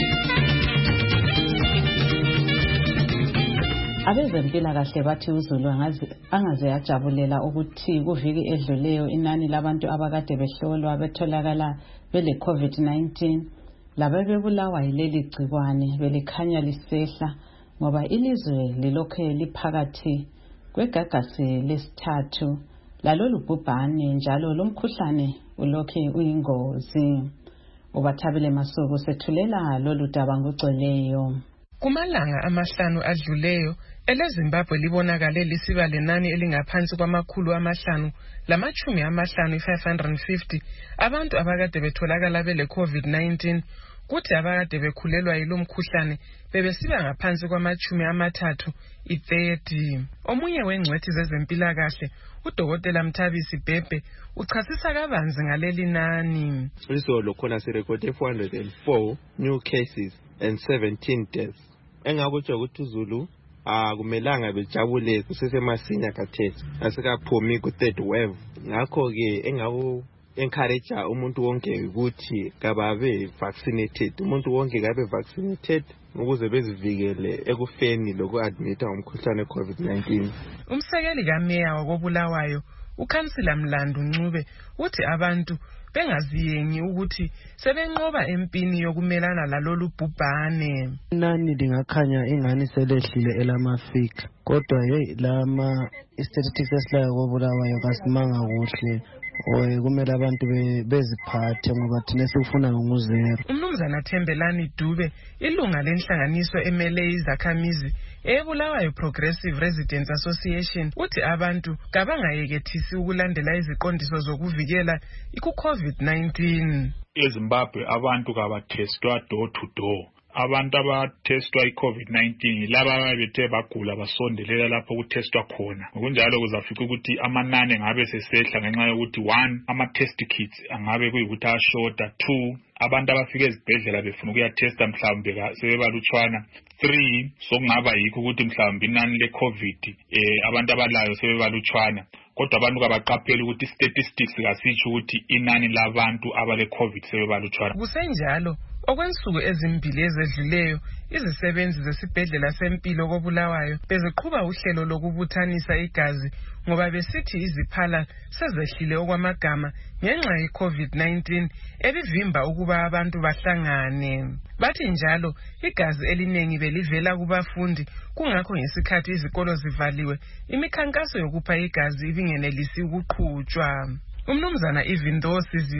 Abezempilakahle bathi uZulu angaze yajabulela ukuthi kuviki edluleyo inani labantu abakade behlolwa betholakala bele COVID nineteen laba bebulawa yileli gcikwane belikhanya lisehla ngoba ilizwe lilokhe liphakathi kwegagasi lesithathu lalolu bhubhane njalo lomkhuhlane ulokhe uyingozi. Ubathabile Masuku sethulela lolu daba ngogcweleyo. Kumalanga amahlanu adluleyo eleZimbabwe libonakale lisiba lenani elingaphansi kwamakhulu amahlanu lamachumi amahlanu five hundred fifty abantu abakade betholakala bele COVID nineteen kuthi abakade bekhulelwa yilomkhuhlane bebesiba ngaphansi kwamachumi amathathu i-thirty. Omunye wengcwethi zezempilakahle uDokotela Mthabisi Bhebhe uchasisa kabanzi ngaleli nani. Izolo khona sirekhode four hundred four new cases and seventeen deaths. Engakutsho ukuthi uZulu akumelanga bejabule kusesemasinya khathesi asikaphumi ku third wave. Ngakho ke engaku encourage umuntu wonke ukuthi kababe vaccinated. Umuntu wonke kabe vaccinated ukuze bezivikele ekufeni lokuadmita umkhuhlane COVID nineteen. Umsekeli kameya wakobulawayo uKhansila Mlandu Ncube uthi abantu bengaziyengi ukuthi sebenqoba empini yokumelana lalolu bhubhane. Nani lingakhanya ingani selehlile elamafika kodwa hey lama statistics esilayo kobulawayo kasimanga kuhle oye kumele abantu beziphathe ngoba thina sifuna nguzero. Umnumzana Thembelani Dube ilunga lenhlanganiso emele izakhamizi ebulawayo Progressive Residents Association uthi abantu kabangayekethisi ukulandela iziqondiso zokuvikela iku-COVID nineteen. eZimbabwe abantu kabathestwa door to door. Abantu abathestwa iCovid nineteen laba ababethe bagula basondelela lapho kuthestwa khona. Ngokunjalo kuzafika ukuthi amanani ngabe sesehla ngenxa yokuthi one ama test kits angabe kuyikuthi ashota, two abantu abafika ezibhedlela befuna ukuyatesta mhlawumbe sebebalutshwana, three sokungaba yikho ukuthi mhlawumbe inani leCovid eh abantu abalayo sebebalutshwana. Kodwa abantu kabaqaphela ukuthi statistics kasitsho ukuthi inani labantu abale COVID sebebalutshwana. Kusenjalo okwensuku ezimbili ezedluleyo izisebenzi zesibhedlela sempilo kobulawayo beziqhuba uhlelo lokubuthanisa igazi ngoba besithi iziphala sezehlile okwamagama ngenxa ye-COVID nineteen ebivimba ukuba abantu bahlangane. Bathi njalo igazi eliningi belivela kubafundi kungakho ngesikhathi izikolo zivaliwe imikhankaso yokupha igazi ibingenelisi ukuqhutshwa. Umnumzana Ivindo Siziba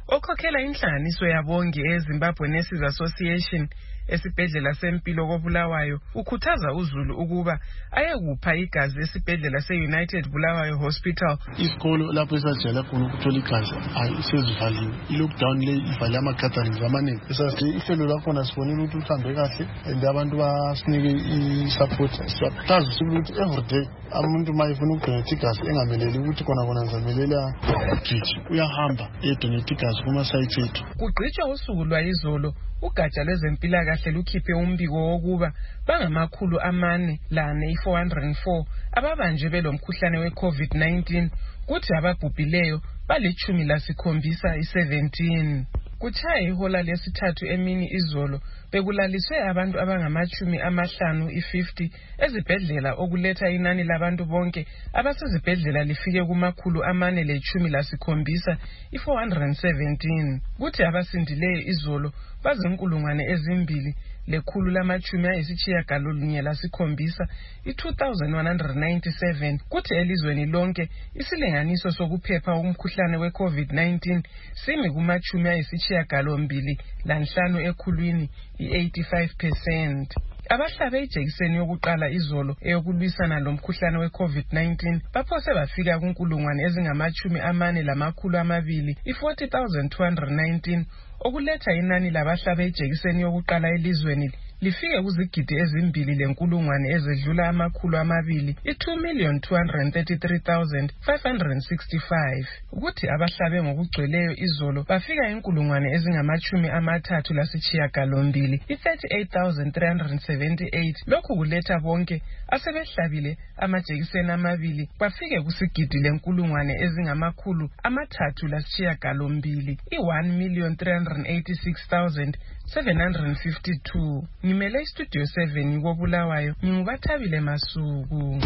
okhokhela inhlanganiso yabongi eZimbabwe Nurses Association esibhedlela sempilo koBulawayo ukhuthaza uZulu ukuba ayekupha igazi esibhedlela seUnited Bulawayo Hospital. Isikolo lapho esajela khona ukuthola igazi ayisezivaliwe. I-lockdown le ivale ama-gatherings amaningi. Esathi ihlelo lakhona sibonile ukuthi uthambe kahle and abantu basinike i-support. Siyakhuthaza ukuthi everyday umuntu uma efuna ukudonate igazi engameleli ukuthi khona khona ngizamelela giji uyahamba edonate igazi kuma-site ethu. Kugqitshwa usuku lwayizolo ugatsha lwezempilakahle lukhiphe umbiko wokuba bangamakhulu amane lane i-four hundred and four ababanjwe belomkhuhlane we-COVID nineteen kuthi ababhubhileyo balichumi lasikhombisa i-seventeen. Kuchaya ihola lesithathu emini izolo bekulaliswe abantu abangamachumi amahlanu i-fifty ezibhedlela okuletha inani labantu bonke abasezibhedlela lifike kumakhulu amane lechumi lasikhombisa i-four hundred and seventeen. Kuthi abasindileyo izolo bazinkulungwane ezimbili lekhulu lamachumi ayisitshiyagalolunye lasikhombisa i-two thousand one hundred ninety-seven. Kuthi elizweni lonke isilinganiso sokuphepha umkhuhlane we-COVID nineteen simi kumachumi ayisitshiyagalombili lanhlanu ekhulwini i-eighty-five percent. Abahlabe ijekiseni yokuqala izolo eyokulwisana lomkhuhlane we-COVID nineteen baphose bafika kunkulungwane ezingamachumi amane lamakhulu amabili i-forty thousand two hundred nineteen okuletha inani labahlabe ijekiseni yokuqala elizweni lifike kuzigidi ezimbili lenkulungwane ezedlula amakhulu amabili i-two million two hundred thirty-three thousand five hundred sixty-five. Ukuthi abahlabe ngokugcweleyo izolo bafika inkulungwane ezingamachumi amathathu lasitshiyagalombili i-thirty-eight thousand three hundred seventy-eight. Lokhu kuletha bonke asebehlabile amajekiseni amabili bafike kusigidi lenkulungwane ezingamakhulu amathathu lasitshiyagalombili i-one million three hundred eighty-six thousand seven hundred fifty-two. Ngimele istudio seven koBulawayo ngingubathabile Masuku.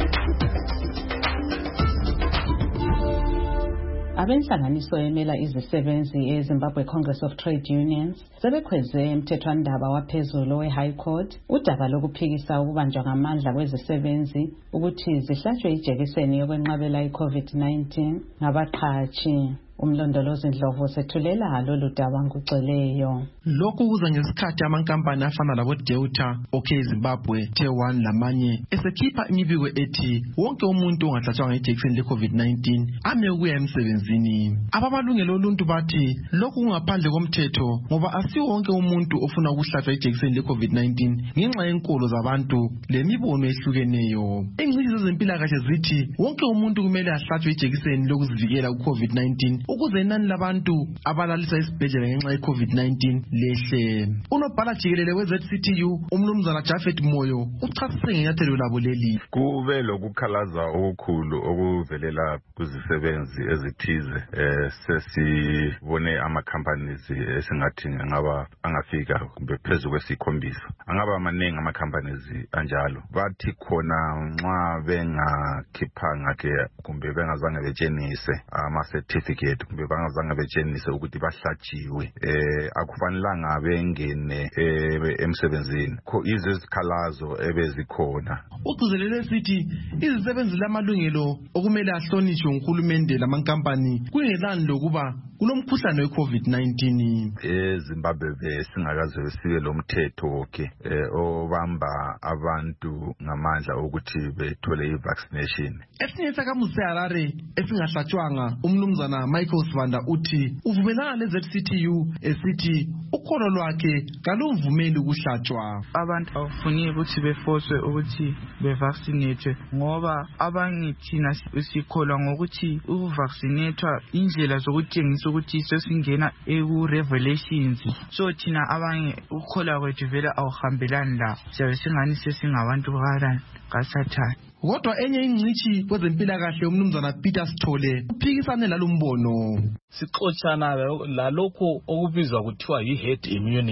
Abenhlanganiso emela izisebenzi eZimbabwe Congress of Trade Unions sebekhweze emthethwandaba waphezulu we-High Court udaba lokuphikisa ukubanjwa ngamandla kwezisebenzi ukuthi zihlatshwe ijekiseni yokwenqabela i-COVID nineteen ngabaqhashi. Umlondolozi Ndlovu sethulela lolu daba ngugcweleyo. Lokhu kuza ngesikhathi amankampani afana labo Delta, OK Zimbabwe, T one lamanye esekhipha imibiko ethi wonke umuntu ongahlatshwanga ijekiseni le-COVID nineteen ame ukuya emsebenzini. Ababalungelo oluntu bathi lokhu kungaphandle komthetho ngoba asiwo wonke umuntu ofuna ukuhlatshwa ijekiseni le-COVID nineteen ngenxa yenkolo zabantu lemibono ehlukeneyo. Ingcitshi zezempilakahle zithi wonke umuntu kumele ahlatshwe ijekiseni lokuzivikela ku-COVID nineteen ukuze inani labantu abalalisa isibhedlela ngenxa ye-COVID nineteen lehle. Unobhala jikelele we-Z C T U umnumzana Jafet Moyo uchasise ngenyathelo labo leli. Kube lokukhalaza okukhulu okuvelela kuzisebenzi ezithize eh sesibone ama-companies esingathi ngaba angafika kumbe phezulu kwesikhombisa. Angaba maningi ama-companies anjalo. Bathi khona nxa bengakhiphanga ke kumbe bengazange betshenise ama-certificate kumbe bangazange betshenise ukuthi bahlatshiwe eh akufanelanga bengene emsebenzini kho izikhalazo ebezikhona. Ugcizelele sithi izisebenzi lamalungelo okumele ahlonishwe nguhulumende lamankampani kungelani lokuba kulomkhuhlane we-COVID nineteen. eZimbabwe besingakaze sibe lomthetho ke obamba abantu ngamandla ukuthi bethole i-vaccination. Esinye sakamusa Harare esingahlatshwanga umnumzana Michael Sivanda uthi uvumelana le-Z C T U esithi ukholo lwakhe kalumvumeli ukuhlatshwa. Abantu awufuni ukuthi befoswe ukuthi bevaccinate ngoba abanye thina sikholwa ngokuthi ukuvaccinatwa indlela zokutshengisa ukuthi sesingena eku-revelations. So thina abanye ukholwa kwethu vele awuhambelani la siyabe singani sesingabantu kaSathane. Kodwa enye ingcitshi kwezempilakahle umnumzana Peter Sithole uphikisane lalombono. Sixoxana lalokho okubizwa kuthiwa yi-herd immunity.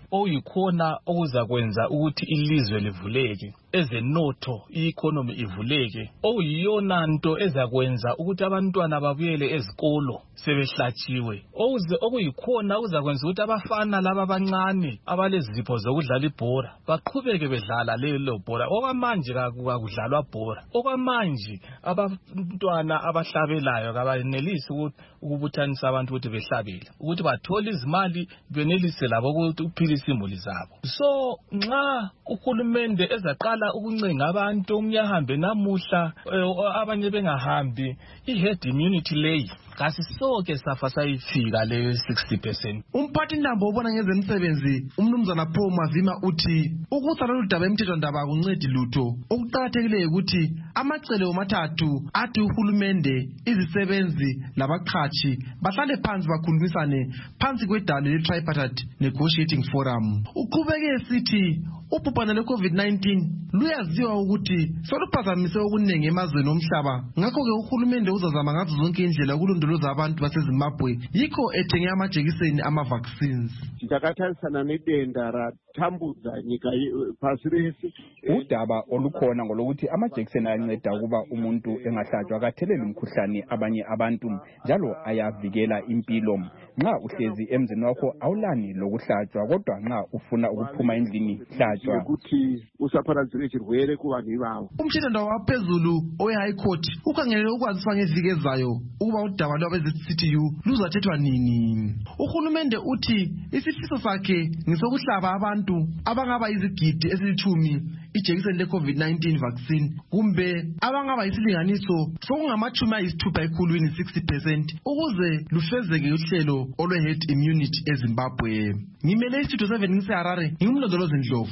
oyikhona okuzakwenza ukuthi ilizwe livuleke, ezenotho i-economy ivuleke, okuyiyona nto ezakwenza ukuthi abantwana babuyele ezikolo sebehlatshiwe, okuyikhona okuzakwenza ukuthi abafana laba abancane abalezipho zokudlala ibhora baqhubeke bedlala lelo bhora. Okwamanje kakudlalwa bhora, okwamanje abantwana abahlabelayo kabanelisi ukubuthanisa abantu ukuthi behlabele, ukuthi bathole izimali benelise labo ukuthi uphilise imuli zabo. So nxa uhulumende ezaqala ukuncenga abantu umnyahambe namuhla abanye bengahambi, i-herd immunity leyi kasisoke safa sayifika leyo sixty percent. Umphathi Ndambo obona ngezemsebenzi umnumzana Paul Mavima uthi ukutsala ludaba emthethwandaba akuncedi lutho. Okuqakathekileyo ukuthi amacele omathathu athi uhulumende, izisebenzi labaqhatshi bahlale phansi bakhulumisane phansi kwedalo le-tripartite negotiating forum. Uqhubeke esithi ubhubhane lwe-COVID nineteen luyaziwa ukuthi soluphazamise okuningi emazweni omhlaba, ngakho-ke uhulumende uzazama ngazo zonke indlela ukulondoloza abantu baseZimbabwe, yikho ethenge amajekiseni ama-vaccines. Ndakatharisana nedenda ratambudza nyika pasi rese. Udaba olukhona ngolokuthi amajekiseni ayanceda ukuba umuntu engahlatshwa akathelele umkhuhlane abanye abantu, njalo ayavikela impilo. Nxa uhlezi emzini wakho awulani lokuhlatshwa, kodwa nxa ufuna ukuphuma endlini hlatshwa. Ukuthi usapharazire chirwere kuvanhu ivavo. Umthethwandaba waphezulu owe-High Court ukhangelele ukwaziswa ngeviki ezayo ukuba udaba lwabe-C T U luzathethwa nini. Uhulumende uthi isifiso sakhe ngisokuhlaba abantu abangaba izigidi ezilithumi ijekiseni le-COVID nineteen vaccine, kumbe abangaba isilinganiso sokungamachumi ayisithupha ekhulwini sixty percent, ukuze lufezeke uhlelo olwe-herd immunity eZimbabwe. Ngimele istudio seven ngiseHarare, ngimlondolozi Ndlovu.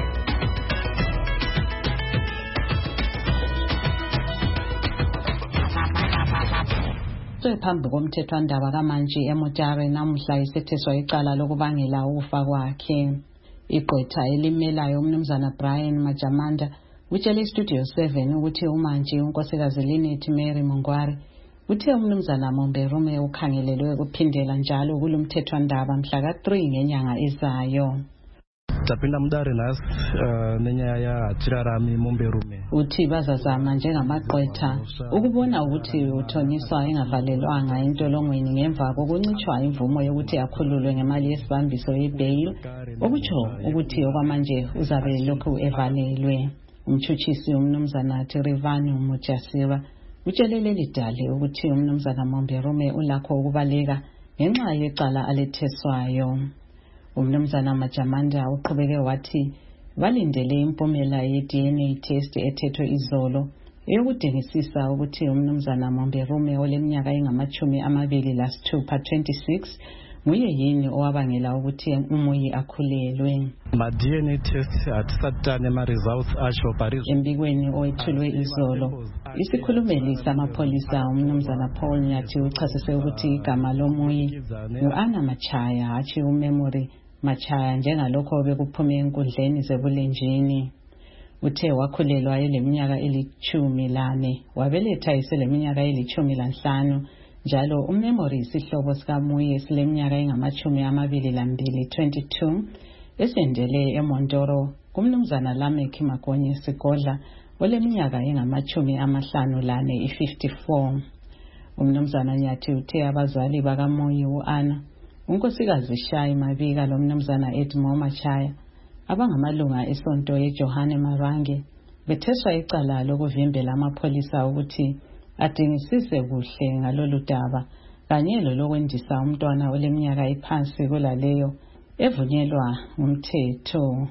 Phambi komthethwandaba kamanje eMutare namuhla isetheswa icala lokubangela ukufa kwakhe. Igqwetha elimelayo umnumzana Brian Majamanda utshele istudio seven ukuthi umanje unkosikazi Linet Mary Mongwari uthe umnumzana Momberume ukhangelelwe kuphindela njalo kulomthethwandaba mhla ka three ngenyanga ezayo. Tapinda mudare nasi nenyaya ya Chirarami Momberume. Uthi bazazama njengamagqwetha ukubona ukuthi uthoniswa engavalelwanga entolongweni ngemva kokuncitshwa imvumo yokuthi akhululwe ngemali yesibambiso ye-bail, okutsho ukuthi okwamanje uzabe lokhu evalelwe. Umtshutshisi umnumzana Tirivanu Mujasiwa utshelele lidale ukuthi umnumzana Momberume ulakho ukubaleka ngenxa yecala aletheswayo. Umnumzana Majamanda uqhubeke wathi balindele impumela ye-D N A test ethethwe izolo eyokudingisisa ukuthi umnumzana Momberume oleminyaka engamachumi amabili lasithupha twenty-six nguye yini owabangela ukuthi umuyi akhulelwe. Ma-D N A test atisatane ma-results asho pari. Embikweni owethulwe izolo, isikhulumeli samapholisa umnumzana Paul Nyathi uchasise ukuthi igama lomuyi ngu-Ana Machaya hatshi uMemory Machaya njengalokho bekuphume enkundleni zebulenjini. Uthe wakhulelwa eleminyaka elithumi lane, wabeletha eseleminyaka elithumi lanhlanu, njalo uMemory isihlobo sikamuyi esileminyaka engamachumi amabili lambili twenty-two esendele eMondoro kumnumzana Lamek Magonye Sigodla oleminyaka engamachumi amahlanu lane i-fifty-four. Umnumzana Nyathi uthe abazali bakamuyi u-Ana, unkosikazi Shai Mabika lomnumzana Edmo Machaya abangamalunga esonto yeJohane Marange betheswa icala lokuvimbela amapholisa ukuthi adingisise kuhle ngalolu daba kanye lokwendisa umntwana oleminyaka ephansi kulaleyo evunyelwa ngumthetho.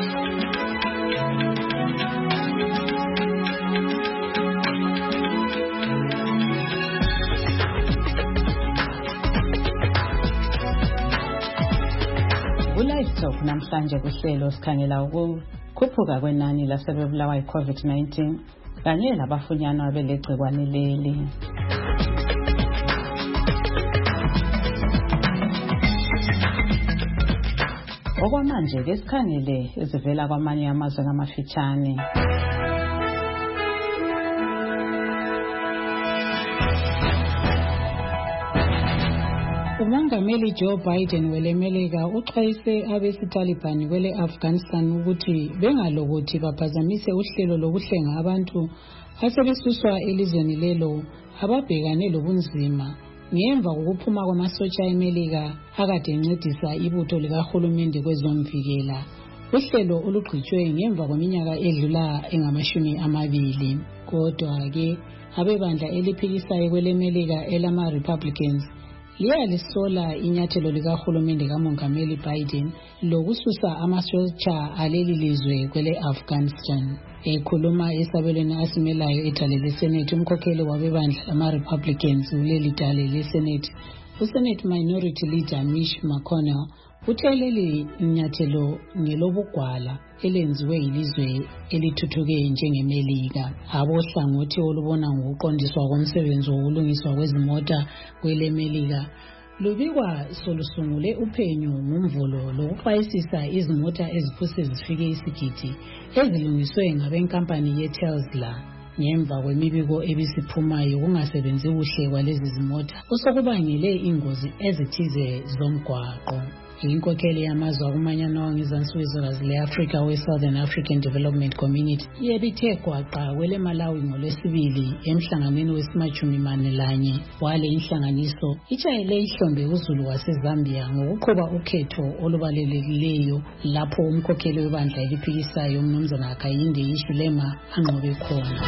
Livetalk namhlanje kuhlelo sikhangela ukukhuphuka kwenani lasebebulawa yi-COVID nineteen kanye labafunyanwa belegcikwane leli. Okwamanje ke sikhangele ezivela kwamanye amazwe ngamafitshane. umongameli Joe Biden wele Melika uxwayise abesiTaliban kwele Afghanistan ukuthi bengalokuthi baphazamise uhlelo lokuhlenga abantu asebesuswa elizweni lelo ababhekane lobunzima ngemva kokuphuma kwamasotsha eMelika akade encedisa ibutho likahulumende kwezomvikela. Uhlelo olugqitshwe ngemva kweminyaka edlula engamashumi amabili. Kodwa-ke abebandla eliphikisayo kwele Melika elama-Republicans liyalisola inyathelo likahulumende kamongameli Biden lokususa amasotsha aleli lizwe kwele Afghanistan. Ekhuluma esabelweni asimelayo edale leSenate, umkhokheli wabebandla lama-Republicans kuleli dale leSenate, uSenate Minority Leader Mitch McConnell, uthe leli nyathelo ngelobugwala elenziwe yilizwe elithuthuke njengeMelika. Abohlangothi olubona ngokuqondiswa komsebenzi wokulungiswa kwezimota kwele Melika lubikwa solusungule uphenyo ngomvulo lokuxwayisisa izimota eziphose zifike isigidi ezilungiswe ngabenkampani yeTesla ngemva kwemibiko ebisiphumayo kungasebenzi kuhle kwalezi zimota osokubangele ingozi ezithize zomgwaqo. Inkokheli yamazwe akumanyana wangezansi wezwekazi le-Afrika we-Southern African Development Community yebithe gwaqa kwele Malawi ngolwesibili emhlanganweni wesimachumi mane lanye wale inhlanganiso itshayele ihlombe uzulu waseZambia ngokuqhuba ukhetho olubalelekileyo lapho umkhokheli webandla eliphikisayo umnumzana Hakainde Hichilema anqobe khona.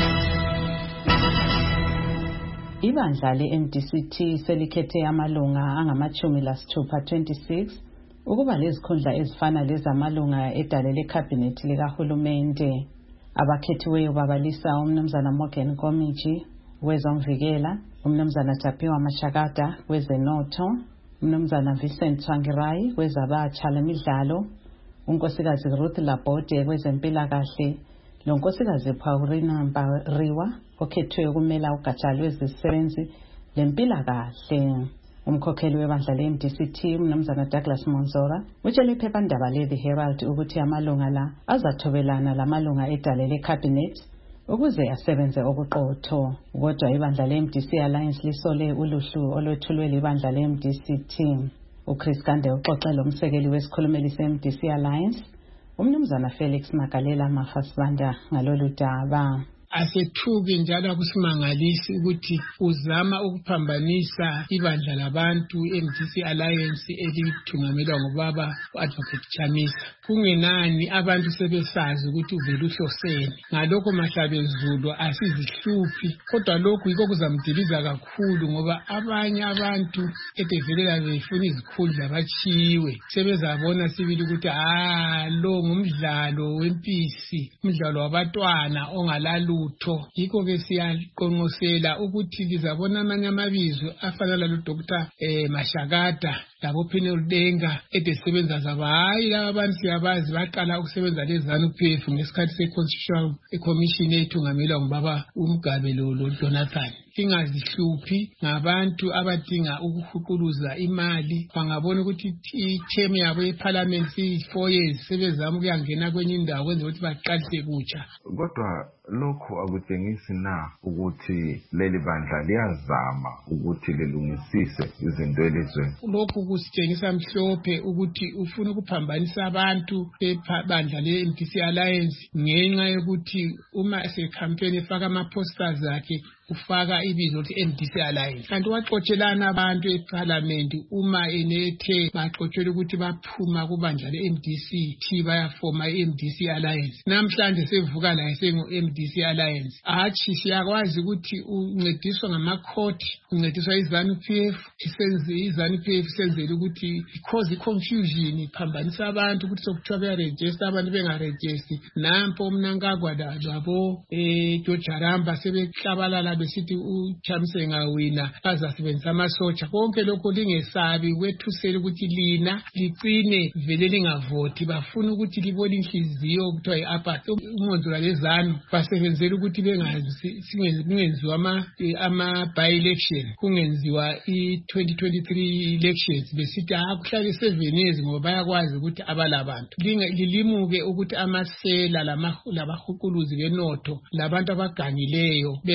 Ibandla le-M D C T selikhethe amalunga angamachumi lasithupha twenty-six ukuba lezikhundla ezifana lezamalunga edale lekhabhinethi likahulumende. Abakhethiweyo babalisa umnumzana Morgan Nkomichi wezomvikela, umnumzana Tapiwa Mashakata wezenotho, umnumzana Vincent Tsvangirai wezabatsha lemidlalo, unkosikazi Ruth Labode kwezempilakahle, lonkosikazi Paulina Mbariwa okhethwe ukumela ugatsha lwezisebenzi lempilakahle. Umkhokheli webandla le-M D C T umnumzana Douglas Monzora utshele iphephandaba le-The Herald ukuthi amalunga la azathobelana lamalunga edale le-cabinet ukuze asebenze okuqotho. Kodwa ibandla le-M D C Alliance lisole uluhlu olwethulwe libandla le-M D C T. uChris Gande uxoxele umsekeli wesikhulumeli se-M D C Alliance umnumzana Felix Magalela Mafasibanda ngalolu daba. Asethuki njalo akusimangalisi ukuthi uzama ukuphambanisa ibandla labantu M D C Alliance elithungamelwa ngobaba uAdvocate Chamisa. Kungenani abantu sebesazi ukuthi uvela uhloseni. Ngalokho mahlabezulu asizihluphi, kodwa lokhu yikho kuzamdiliza kakhulu ngoba abanye abantu edevelela befuna izikhundla bachiwe. Sebezabona sibili ukuthi ah lo ngumdlalo wempisi, umdlalo wabatwana ongalalu. Yikho ke siyaqonqosela ukuthi lizabona amanye amabizo afana lalo Doctor eh Mashakata labo Phenel Denga edesebenza zabo. Hayi laba abantu siyabazi baqala ukusebenza leZANU P F ngesikhathi se-Constitutional Commission ethungamelwa ngubaba uMgabelo lo Jonathan. Singazihluphi ngabantu abadinga ukuhuquluza imali, bangabona ukuthi i-term yabo ye-parliament si-four years sebezama ukuyangena kwenye indawo kwenza ukuthi baqalise kutsha. Kodwa lokho akutshengisi na ukuthi leli bandla liyazama ukuthi lilungisise izinto elizweni? Lokhu kusitshengisa mhlophe ukuthi ufuna ukuphambanisa abantu bebandla le-M D C Alliance ngenxa yokuthi uma se-campaign efaka ama-posters akhe ufaka ibizo ukuthi M D C Alliance. Kanti waxotshelana abantu eParliament uma enethe baxotshela ukuthi baphuma kubandla le-M D C T bayafoma i-M D C Alliance. Namhlanje sevuka la esengu-M D C Alliance. Athi siyakwazi ukuthi uncediswa ngamakhoti, uncediswa iZANU P F, isenze iZANU P F senzele ukuthi cause confusion iphambanisa abantu ukuthi sokuthiwa beyaregister abantu bengaregister. Nampo umnankagwa labo eh George Aramba sebehlabalala besithi uChamisa engawina bazasebenzisa amasotsha. Konke lokho lingesabi kwethusela ukuthi lina licine vele lingavoti, bafuna ukuthi libone inhliziyo kuthiwa yi-apathy. Umonzula leZANU basebenzela ukuthi bengazi singenziwa ama ama by election, kungenziwa i-twenty twenty-three elections besithi akuhlale seven years ngoba bayakwazi ukuthi abalabantu. Lilimuke ukuthi amasela lamahuquluzi benotho labantu abagangileyo benza khona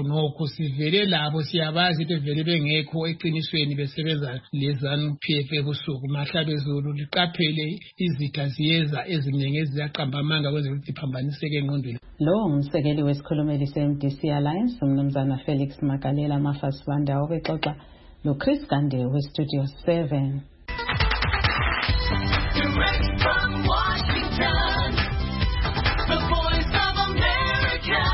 nokho sivele labo siyabazi ukuthi vele bengekho eqinisweni besebenza lezanu P F ebusuku mahla bezulu liqaphele izitha ziyeza eziningi eziyaqamba amanga kwenza ukuthi phambaniseke engqondweni. Lo ngumsekeli wesikhulumeli se-M D C Alliance umnumzana Felix Makalela Mafasibanda obexoxa lo Chris Gande we-Studio seven. Direct from Washington, the voice of America,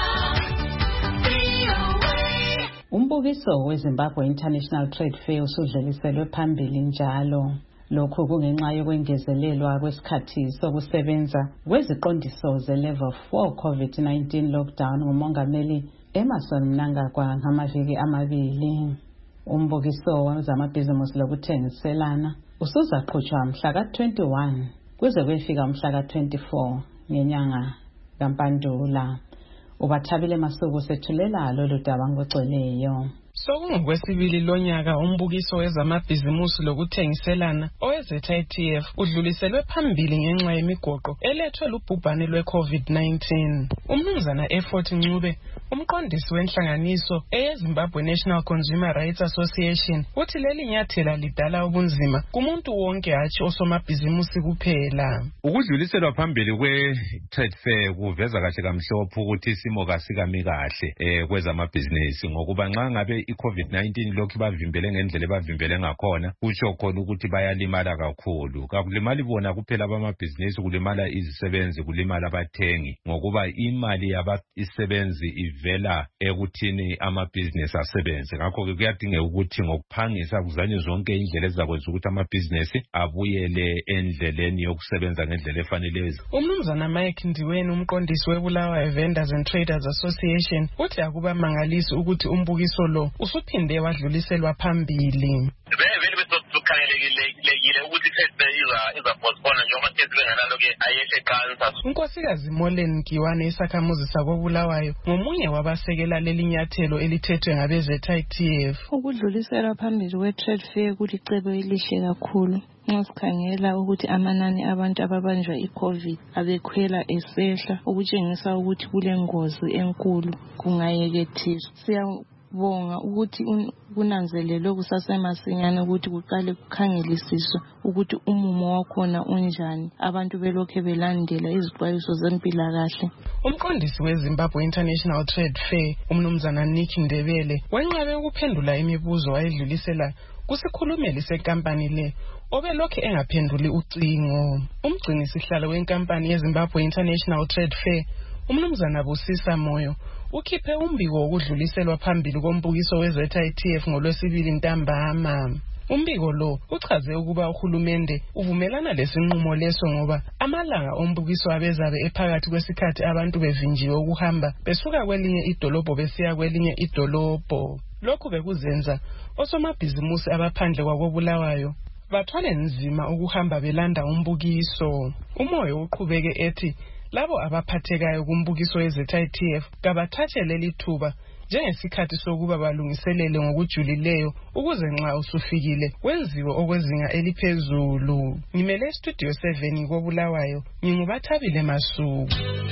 V O A. Umbukiso weZimbabwe International Trade Fair usudluliselwe phambili njalo. Lokhu kungenxa yokwengezelelwa kwesikhathi sokusebenza kweziqondiso ze-level four COVID nineteen lockdown ngumongameli Emmerson Mnangagwa ngamaviki amabili. Umbukiso wezamabhizimusi lokuthengiselana usuzaqhutshwa mhla ka twenty-one kuze kuyefika mhla ka twenty-four ngenyanga kaMpandula. Ubathabile Masuku sethulela lolu daba ngocweleyo. Sokungokwesibili lonyaka umbukiso wezamabhizimusi lokuthengiselana owe-Z I T F udluliselwe phambili ngenxa yemigoqo elethwe lubhubhane lwe-COVID nineteen. Umnumzana Effort Ncube, umqondisi wenhlanganiso eyeZimbabwe National Consumer Rights Association, uthi leli nyathela lidala ubunzima kumuntu wonke hatshi osomabhizimusi kuphela. Ukudluliselwa phambili kwe-trade fair kuveza kahle kamhlophe ukuthi isimo kasikami kahle eh kwezamabhizinisi ngokuba nxa ngabe i-COVID nineteen lokhu bavimbele ngendlela bavimbele ngakhona kutsho khona ukuthi bayalimala kakhulu. Kakulimali bona kuphela abamabhizinisi, kulimala izisebenzi, kulimala abathengi ngokuba imali yabaisebenzi ivela ekuthini amabhizinisi asebenze. Ngakho ke kuyadingeka ukuthi ngokuphangisa kuzanywe zonke indlela ezakwenza ukuthi amabhizinisi abuyele endleleni yokusebenza ngendlela efaneleyo. Umnumzana Mike Ndiweni, umqondisi weBulawayo Vendors and Traders Association, uthi akuba mangalisi ukuthi umbukiso lo usuphinde wadluliselwa phambili. Vele besokukhangelekile ukuthi test iza iza postpone njengoba test benganalo ke ayeshe kansa. Unkosikazi Molen Kiwane isakhamuzi sakoBulawayo ngomunye wabasekela leli nyathelo elithethwe ngabe-Z I T F. Ukudluliselwa phambili kwe-trade fair kulicebo elihle kakhulu. Nxa sikhangela ukuthi amanani abantu ababanjwa i-COVID abekhwela esehla ukutshengisa ukuthi kulengozi enkulu kungayekethizwa. Siyabonga ukuthi kunanzelelwe kusasemasinyane ukuthi kuqale kukhangelisiswe ukuthi umumo wakhona unjani, abantu belokhe belandela izixwayiso zempilakahle. Umqondisi weZimbabwe International Trade Fair umnumzana Nick Ndebele wenqabe ukuphendula imibuzo ayedlulisela kusikhulumeli senkampani le obelokhe engaphenduli ucingo. Umgcini sihlalo wenkampani yeZimbabwe International Trade Fair umnumzana Busisa Moyo ukhiphe umbiko wokudluliselwa phambili kombukiso we-Z I T F ngolwesibili ntambama. Umbiko lo uchaze ukuba uhulumende uvumelana lesinqumo leso ngoba amalanga ombukiso abezabe ephakathi kwesikhathi abantu bevinjiwe ukuhamba besuka kwelinye idolobho besiya kwelinye idolobho. Lokhu bekuzenza osomabhizimusi abaphandle kwakoBulawayo bathwale nzima ukuhamba belanda umbukiso. Umoyo uqhubeke ethi labo abaphathekayo kumbukiso we-Z I T F kabathathe leli thuba njengesikhathi sokuba balungiselele ngokujulileyo ukuze nxa usufikile wenziwe okwezinga eliphezulu. Ngimele Studio seven koBulawayo, ngingubathabile Masuku.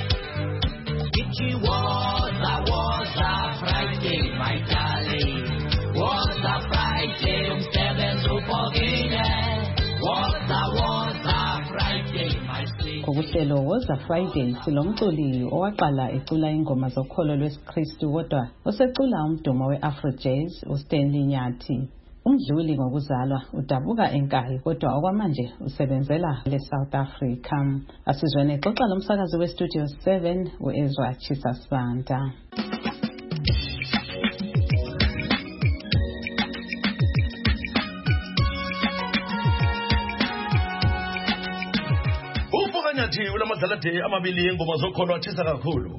It was a was a Friday, my darling. Was a Friday, umsebenzi uphokile. Was a was a Friday, my sweet. Ngokuhlelo Woza Friday silomculi owaqala ecula ingoma zokholo lwesiKristu kodwa osecula umdumo we-Afro Jazz uStanley Nyathi. Umdluli ngokuzalwa udabuka eNkayi kodwa okwamanje usebenzela le-South Africa. Asizweni exoxa lomsakazi we-Studio seven uEzra Chisasibanda. Nyathi ulamadlalade amabili engoma zokholo athisa kakhulu.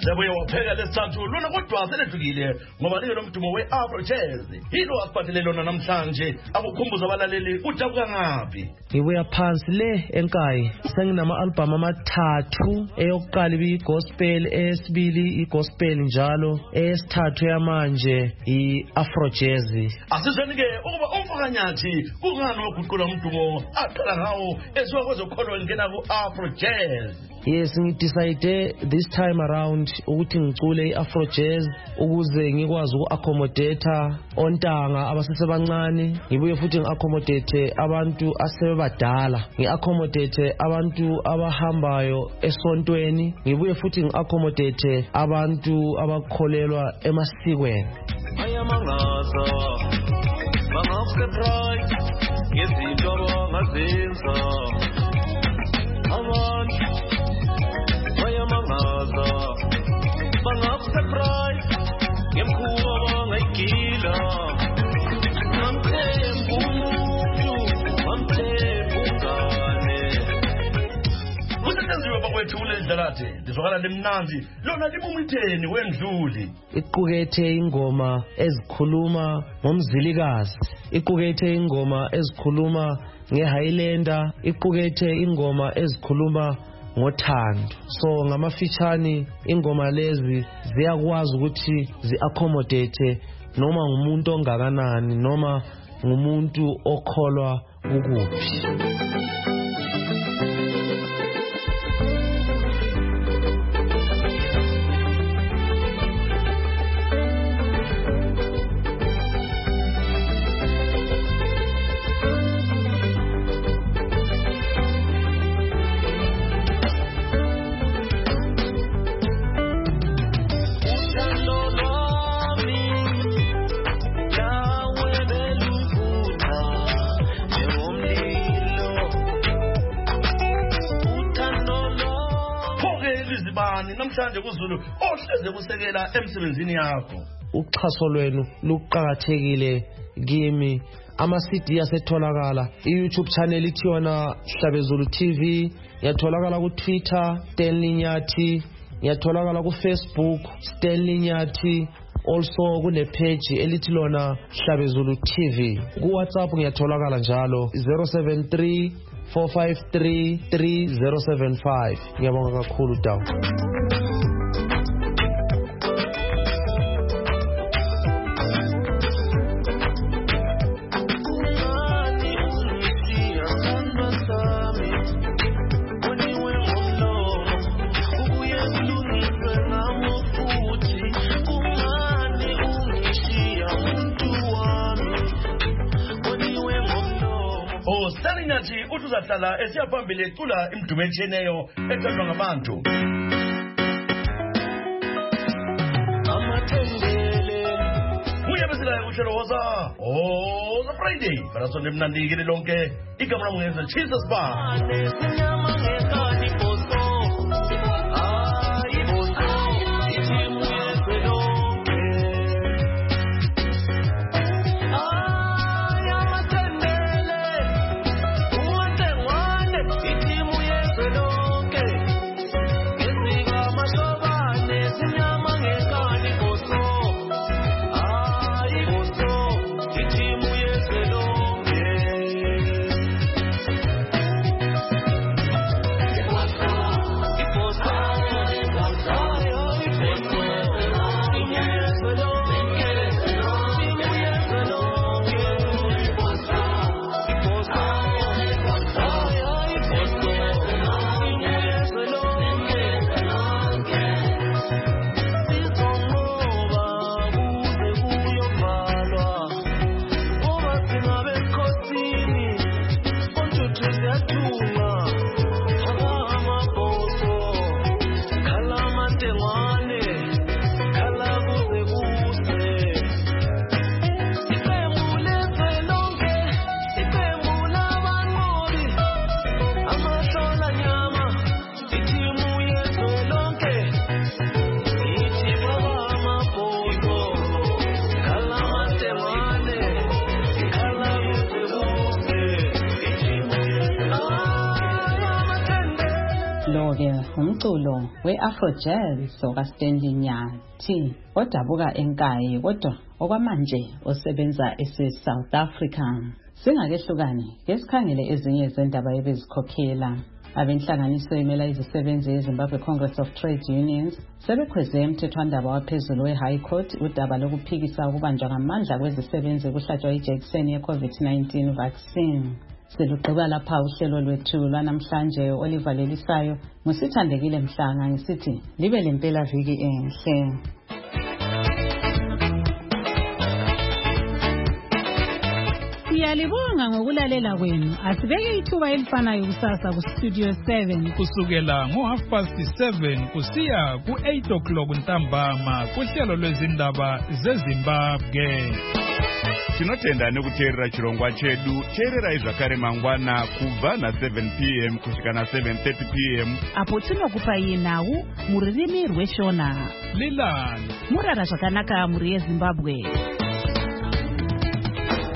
sebuye wapheka lesithathu lona kodwa seledlukile ngoba like lomdumo we-Afro Jazz yilo asiphathele lona namhlanje akukhumbuza abalaleli udabuka ngaphi. Ngibuya phansi le enkayi senginama-albhamu amathathu eyokuqala ibiyi-gospel eyesibili i-gospel njalo eyesithathu yamanje i-Afro Jazz. Asizweni-ke ukuba umfakanyathi kungani waguqula umdumo aqala ngawo esuka kwezokholwa ngena ku-Afro Jazz? Yes, ngidecide this time around ukuthi ngicule i-Afro Jazz ukuze ngikwazi uku-accommodate ontanga abasesebancane, ngibuye futhi ngi-accommodate abantu asebebadala, ngi-accommodate abantu abahambayo esontweni, ngibuye futhi ngi-accommodate abantu abakholelwa emasikweni. Ayamangaza bangasurprise ngezinto abangazenza abantu bayamangaza bangasurprise ngemkhuba abangayigila ngamthemba umuntu ngamthemba ungane. Kusetyenziwe bakwethu kule ndlalathi lizwakala limnandi lona libumitheni wendluli. Iqukethe ingoma ezikhuluma ngomzilikazi, iqukethe ingoma ezikhuluma ngeHighlander, iqukethe ingoma ezikhuluma ngothando. So ngamafitshani ingoma lezi ziyakwazi ukuthi zi-accommodate noma ngumuntu ongakanani noma ngumuntu okholwa ukuphi. Namhlanje kuZulu ohleze kusekela emsebenzini yakho. Uxhaso lwenu luqhakathekile kimi. Ama-C D asetholakala, i-YouTube channel ithiwa Hlabezulu T V, yatholakala ku-Twitter Stanley Nyathi, yatholakala ku-Facebook Stanley Nyathi, also kune page elithi lona Hlabezulu T V. Ku-WhatsApp ngiyatholakala njalo zero seven three four five three three zero seven five. Ngiyabonga kakhulu Dawu. Nyathi uzahlala esiyaphambili ecula imdumo etshiyeneyo ethandwa ngabantu. Uyabesilayo uhlelo woza Woza Friday barasonde mnandi ngile lonke igama lami ngeze Jesus Bar. ke umculo we-Afro Jazz okaStanley Nyathi odabuka eNkayi kodwa okwamanje osebenza ese-South Africa. Singakehlukani ngesikhangele ezinye zendaba ebezikhokhela. Abenhlanganiso emela izisebenzi eZimbabwe Congress of Trade Unions sebekhweze emthethwandaba waphezulu we-High Court udaba lokuphikisa ukubanjwa ngamandla kwezisebenzi kuhlatshwa ijekiseni ye-COVID nineteen vaccine. Selugqiba lapha uhlelo lwethu lwanamhlanje olivalelisayo ngusithandekile Mhlanga ngisithi libe lempela viki enhle. Siyalibonga ngokulalela kwenu. Asibeke ithuba elifanayo kusasa ku Studio seven kusukela ngo half past seven kusiya ku eight o'clock ntambama kuhlelo lwezindaba zeZimbabwe. Tinotenda nekuteerera chirongwa chedu. Teererai zvakare mangwana kubva na seven p m kusvika na seven thirty p m apo tinokupai nhau mururimi rweshona. Lilani murara zvakanaka muri yeZimbabwe.